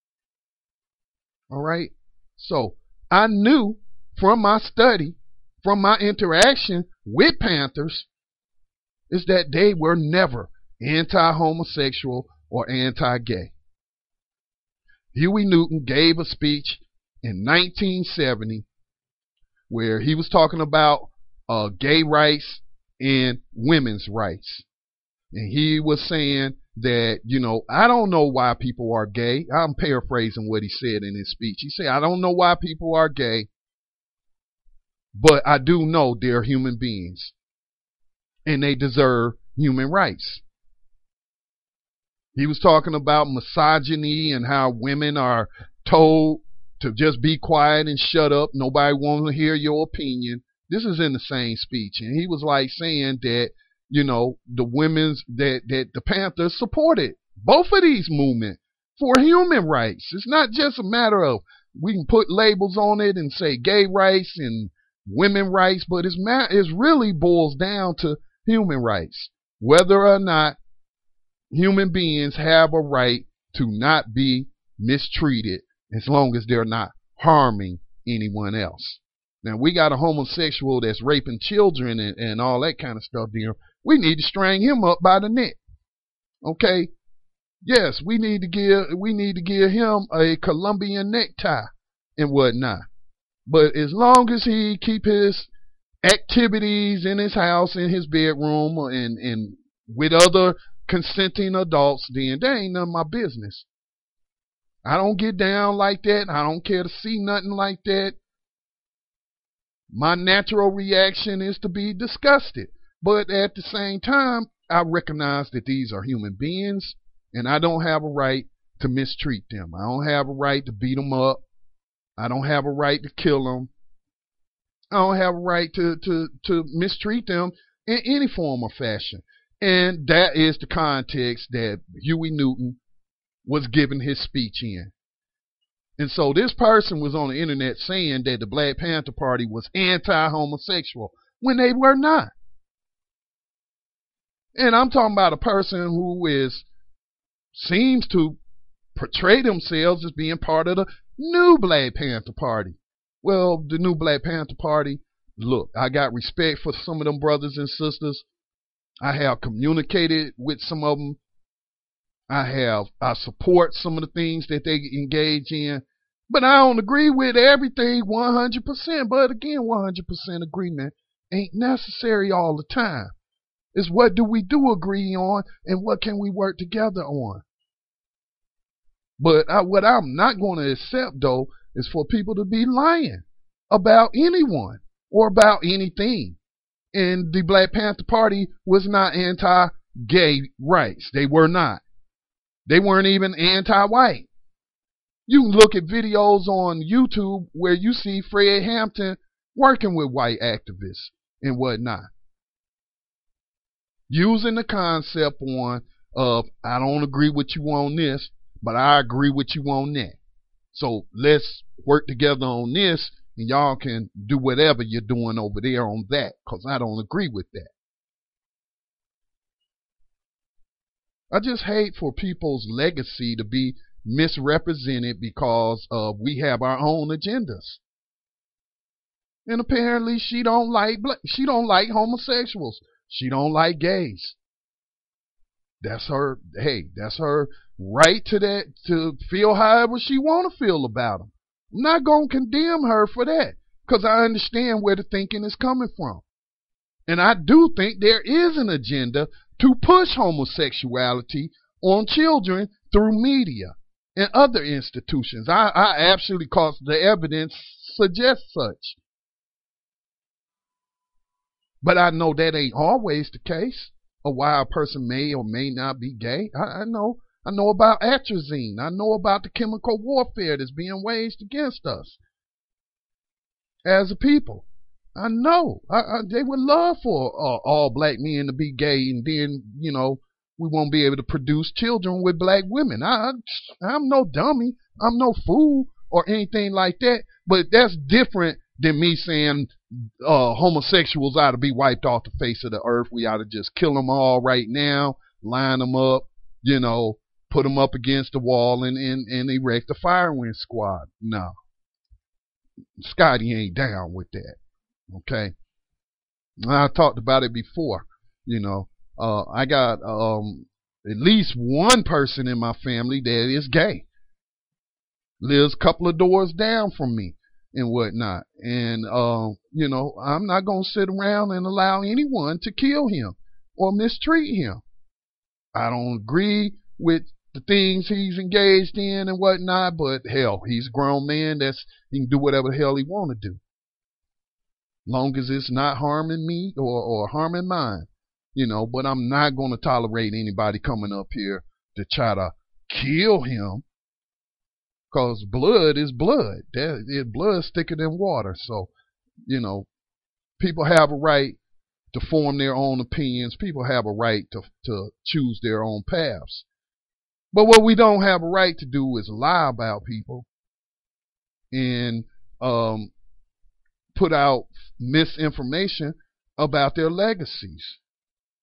All right. So I knew from my study, from my interaction with Panthers, is that they were never anti-homosexual or anti-gay. Huey Newton gave a speech in nineteen seventy where he was talking about uh, gay rights and women's rights. And he was saying that, you know, I don't know why people are gay. I'm paraphrasing what he said in his speech. He said, I don't know why people are gay, but I do know they're human beings and they deserve human rights. He was talking about misogyny and how women are told to just be quiet and shut up. Nobody wants to hear your opinion. This is in the same speech. And he was like saying that, you know, the women's, that, that the Panthers supported both of these movements for human rights. It's not just a matter of we can put labels on it and say gay rights and women rights, but it's, ma- it's really boils down to human rights. whether or not human beings have a right to not be mistreated as long as they're not harming anyone else. Now, we got a homosexual that's raping children and, and all that kind of stuff there. We need to string him up by the neck. Okay? Yes, we need to give we need to give him a Colombian necktie and whatnot. But as long as he keep his activities in his house, in his bedroom, and, and with other consenting adults, then that ain't none of my business. I don't get down like that. I don't care to see nothing like that. My natural reaction is to be disgusted. But at the same time, I recognize that these are human beings, and I don't have a right to mistreat them. I don't have a right to beat them up. I don't have a right to kill them. I don't have a right to, to, to mistreat them in any form or fashion. And that is the context that Huey Newton was giving his speech in. And so this person was on the internet saying that the Black Panther Party was anti-homosexual when they were not. And I'm talking about a person who is seems to portray themselves as being part of the new Black Panther Party. Well, the new Black Panther Party, look, I got respect for some of them brothers and sisters. I have communicated with some of them. I have, I support some of the things that they engage in. But I don't agree with everything one hundred percent. But again, one hundred percent agreement ain't necessary all the time. It's what do we do agree on and what can we work together on. But I, what I'm not going to accept, though, is for people to be lying about anyone or about anything. And the Black Panther Party was not anti-gay rights. They were not. They weren't even anti-white. You can look at videos on YouTube where you see Fred Hampton working with white activists and whatnot. Using the concept on of, I don't agree with you on this, but I agree with you on that. So let's work together on this, and y'all can do whatever you're doing over there on that, because I don't agree with that. I just hate for people's legacy to be misrepresented because uh, we have our own agendas. And apparently she don't like she don't like homosexuals. She don't like gays. That's her, hey, that's her right to that, to feel however she want to feel about them. I'm not going to condemn her for that, because I understand where the thinking is coming from. And I do think there is an agenda to push homosexuality on children through media and other institutions. I, I actually, cause the evidence suggests such. But I know that ain't always the case, or why a person may or may not be gay. I, I know. I know about atrazine. I know about the chemical warfare that's being waged against us as a people. I know. I, I, they would love for uh, all black men to be gay, and then, you know, we won't be able to produce children with black women. I, I'm no dummy. I'm no fool or anything like that. But that's different than me saying uh, homosexuals ought to be wiped off the face of the earth. We ought to just kill them all right now, line them up, you know, put them up against the wall and, and, and erect a firing squad. No. Scotty ain't down with that. Okay? I talked about it before. You know, uh, I got um, at least one person in my family that is gay. Lives a couple of doors down from me and whatnot. And, uh, you know, I'm not going to sit around and allow anyone to kill him or mistreat him. I don't agree with the things he's engaged in and whatnot, but hell, he's a grown man. That's he can do whatever the hell he want to do, long as it's not harming me or, or harming mine, you know. But I'm not going to tolerate anybody coming up here to try to kill him, because blood is blood. That is blood thicker than water. So, you know, people have a right to form their own opinions. People have a right to to choose their own paths. But what we don't have a right to do is lie about people and um, put out misinformation about their legacies.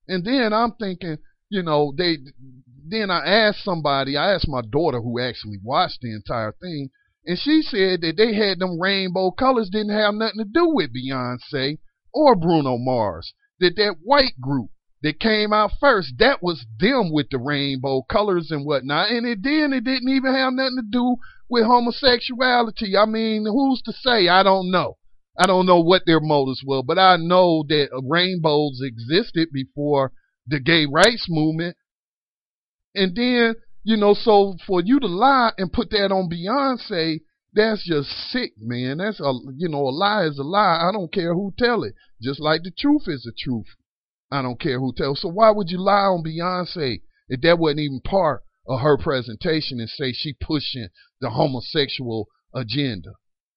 And then I'm thinking, you know, they. Then I asked somebody, I asked my daughter who actually watched the entire thing, and she said that they had them rainbow colors didn't have nothing to do with Beyonce or Bruno Mars. That that white group that came out first, that was them with the rainbow colors and whatnot. And it then it didn't even have nothing to do with homosexuality. I mean, who's to say? I don't know. I don't know what their motives were, but I know that rainbows existed before the gay rights movement. And then, you know, so for you to lie and put that on Beyonce, that's just sick, man. That's a, you know, a lie is a lie. I don't care who tell it. Just like the truth is the truth. I don't care who tells. So why would you lie on Beyonce if that wasn't even part of her presentation and say she pushing the homosexual agenda?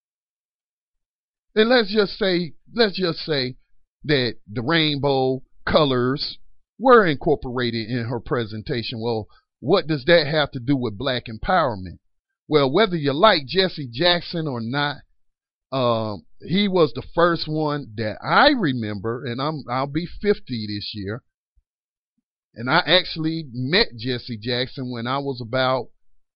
And let's just say, let's just say that the rainbow colors were incorporated in her presentation. Well, what does that have to do with black empowerment? Well, whether you like Jesse Jackson or not, um, he was the first one that I remember, and I'm I'll be fifty this year. And I actually met Jesse Jackson when I was about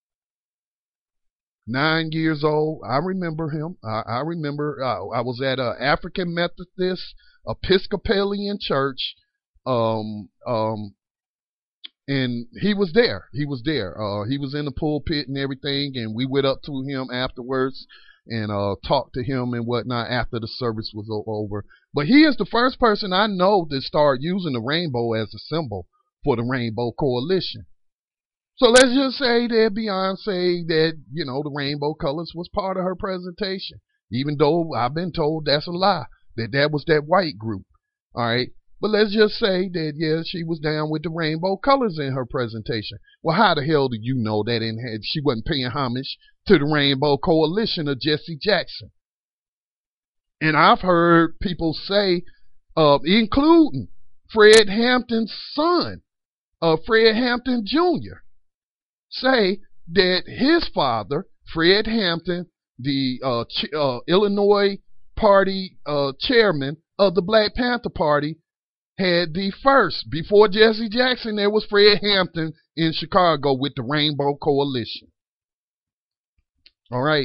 nine years old. I remember him. I, I remember uh, I was at an African Methodist Episcopalian church. Um, um, and he was there. He was there. Uh, he was in the pulpit and everything, and we went up to him afterwards and uh, talked to him and whatnot after the service was over. But he is the first person I know that started using the rainbow as a symbol for the Rainbow Coalition. So let's just say that Beyonce, that, you know, the rainbow colors was part of her presentation, even though I've been told that's a lie, that that was that white group. All right. But let's just say that, yeah, she was down with the rainbow colors in her presentation. Well, how the hell do you know that in, she wasn't paying homage to the Rainbow Coalition of Jesse Jackson? And I've heard people say, uh, including Fred Hampton's son, uh, Fred Hampton Junior, say that his father, Fred Hampton, the uh, ch- uh, Illinois party uh, chairman of the Black Panther Party, had the first. Before Jesse Jackson, there was Fred Hampton in Chicago with the Rainbow Coalition. All right.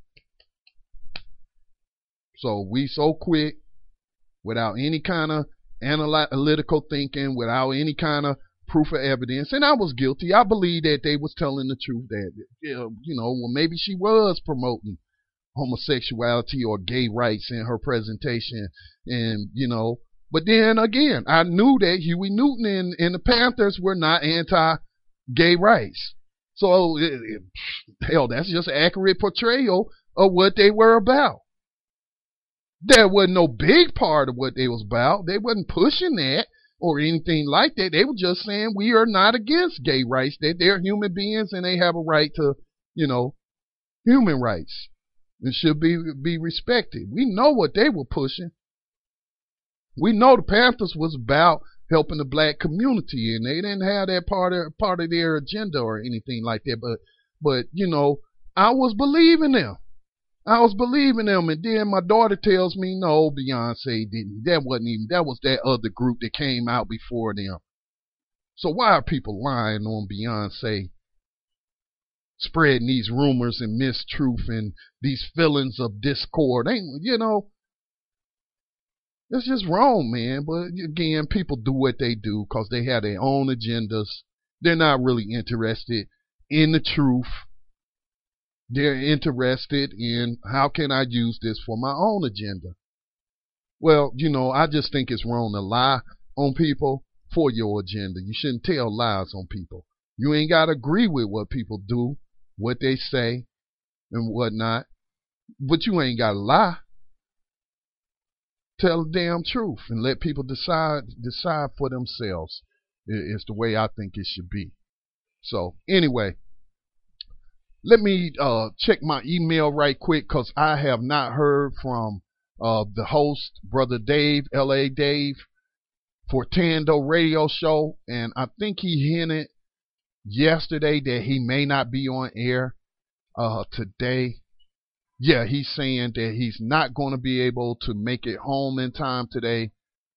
So we so quick, without any kind of analytical thinking, without any kind of proof of evidence, and I was guilty. I believe that they was telling the truth, that, you know, well, maybe she was promoting homosexuality or gay rights in her presentation, and, you know, but then again, I knew that Huey Newton and, and the Panthers were not anti-gay rights. So, it, it, hell, that's just an accurate portrayal of what they were about. There wasn't no big part of what they was about. They wasn't pushing that or anything like that. They were just saying we are not against gay rights, that they're human beings and they have a right to, you know, human rights. It should be, be respected. We know what they were pushing. We know the Panthers was about helping the black community, and they didn't have that part of part of their agenda or anything like that. But, but you know, I was believing them. I was believing them, and then my daughter tells me, no, Beyonce didn't. That wasn't even. That was that other group that came out before them. So why are people lying on Beyonce, spreading these rumors and mistruth and these feelings of discord? Ain't, you know? It's just wrong, man. But again, people do what they do because they have their own agendas. They're not really interested in the truth. They're interested in how can I use this for my own agenda. Well, you know, I just think it's wrong to lie on people for your agenda. You shouldn't tell lies on people. You ain't got to agree with what people do, what they say, and whatnot. But you ain't got to lie. Tell the damn truth and let people decide decide for themselves is the way I think it should be. So anyway, let me uh, check my email right quick because I have not heard from uh, the host, Brother Dave, L A Dave, for Tando Radio Show, and I think he hinted yesterday that he may not be on air uh, today. Yeah, he's saying that he's not going to be able to make it home in time today.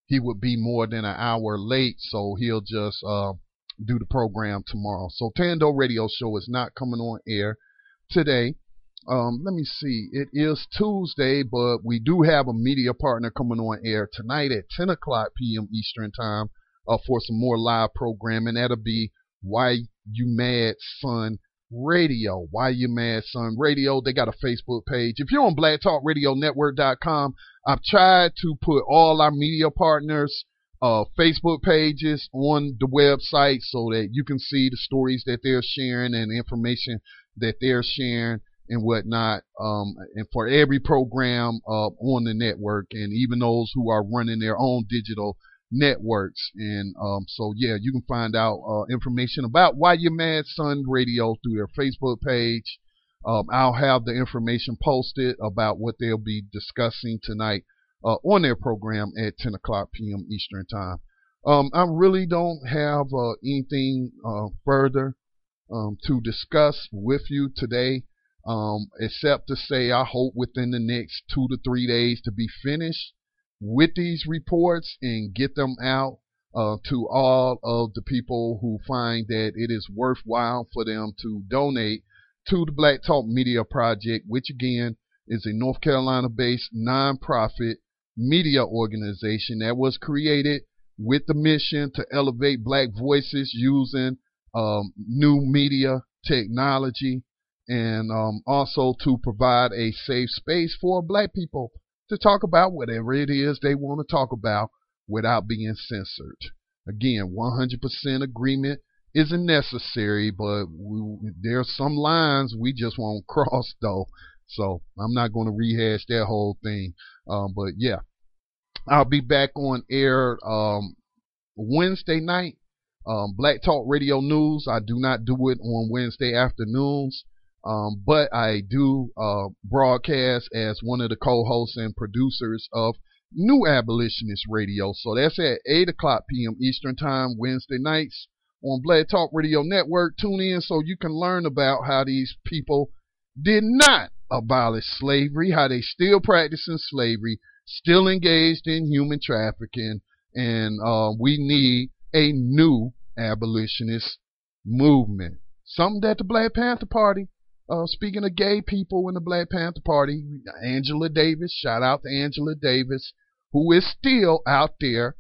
he would be more than an hour late, so he'll just uh, do the program tomorrow. So Tando Radio Show is not coming on air today. Um, let me see. It is Tuesday, but we do have a media partner coming on air tonight at ten o'clock p.m. Eastern Time uh, for some more live programming. That'll be Why You Mad Son Radio. Why You Mad Son Radio. They got a Facebook page. If you're on black talk radio network dot com, I've tried to put all our media partners' uh, Facebook pages on the website so that you can see the stories that they're sharing and information that they're sharing and whatnot, um, and for every program uh, on the network, and even those who are running their own digital networks. And um, so, yeah, you can find out uh, information about Why You Mad Son Radio through their Facebook page. Um, I'll have the information posted about what they'll be discussing tonight uh, on their program at ten o'clock p.m. Eastern Time. Um, I really don't have uh, anything uh, further um, to discuss with you today. Um, except to say I hope within the next two to three days to be finished with these reports and get them out uh, to all of the people who find that it is worthwhile for them to donate to the Black Talk Media Project, which again is a North Carolina-based nonprofit media organization that was created with the mission to elevate black voices using um, new media technology, and um, also to provide a safe space for black people to talk about whatever it is they want to talk about without being censored. Again, one hundred percent agreement isn't necessary, but we, there are some lines we just won't cross, though. So I'm not going to rehash that whole thing. Um, but yeah, I'll be back on air um, Wednesday night. Um, Black Talk Radio News. I do not do it on Wednesday afternoons. Um, but I do uh, broadcast as one of the co-hosts and producers of New Abolitionist Radio. So that's at eight o'clock p.m. Eastern Time, Wednesday nights on Black Talk Radio Network. Tune in so you can learn about how these people did not abolish slavery, how they still practicing slavery, still engaged in human trafficking, and uh, we need a new abolitionist movement. Something that the Black Panther Party, Uh, speaking of gay people in the Black Panther Party, Angela Davis, shout out to Angela Davis, who is still out there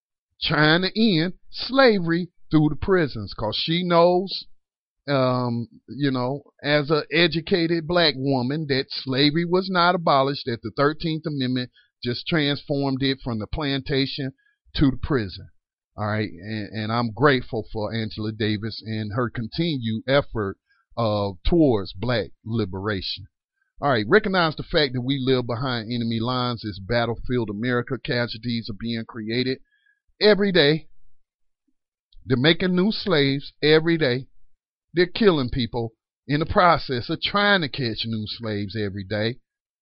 trying to end slavery through the prisons, because she knows, um, you know, as an educated black woman, that slavery was not abolished, that the thirteenth Amendment just transformed it from the plantation to the prison. All right, and, and I'm grateful for Angela Davis and her continued effort Uh, towards black liberation. All right, recognize the fact that we live behind enemy lines as Battlefield America. Casualties are being created every day. They're making new slaves every day. They're killing people in the process of trying to catch new slaves every day.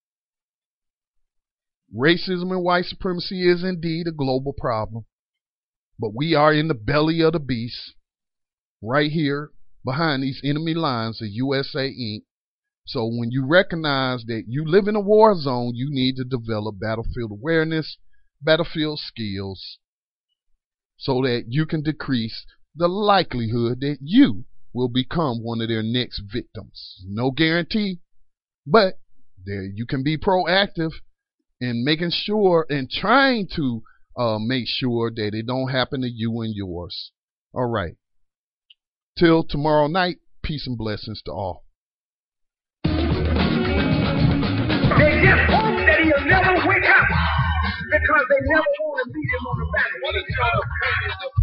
Racism and white supremacy is indeed a global problem, but we are in the belly of the beast right here behind these enemy lines of U S A Incorporated. So when you recognize that you live in a war zone, you need to develop battlefield awareness, battlefield skills, so that you can decrease the likelihood that you will become one of their next victims. No guarantee, but there you can be proactive in making sure and trying to uh, make sure that it don't happen to you and yours. All right. Till tomorrow night, peace and blessings to all. They just hope that he'll never wake up because they never want to meet him on the battlefield.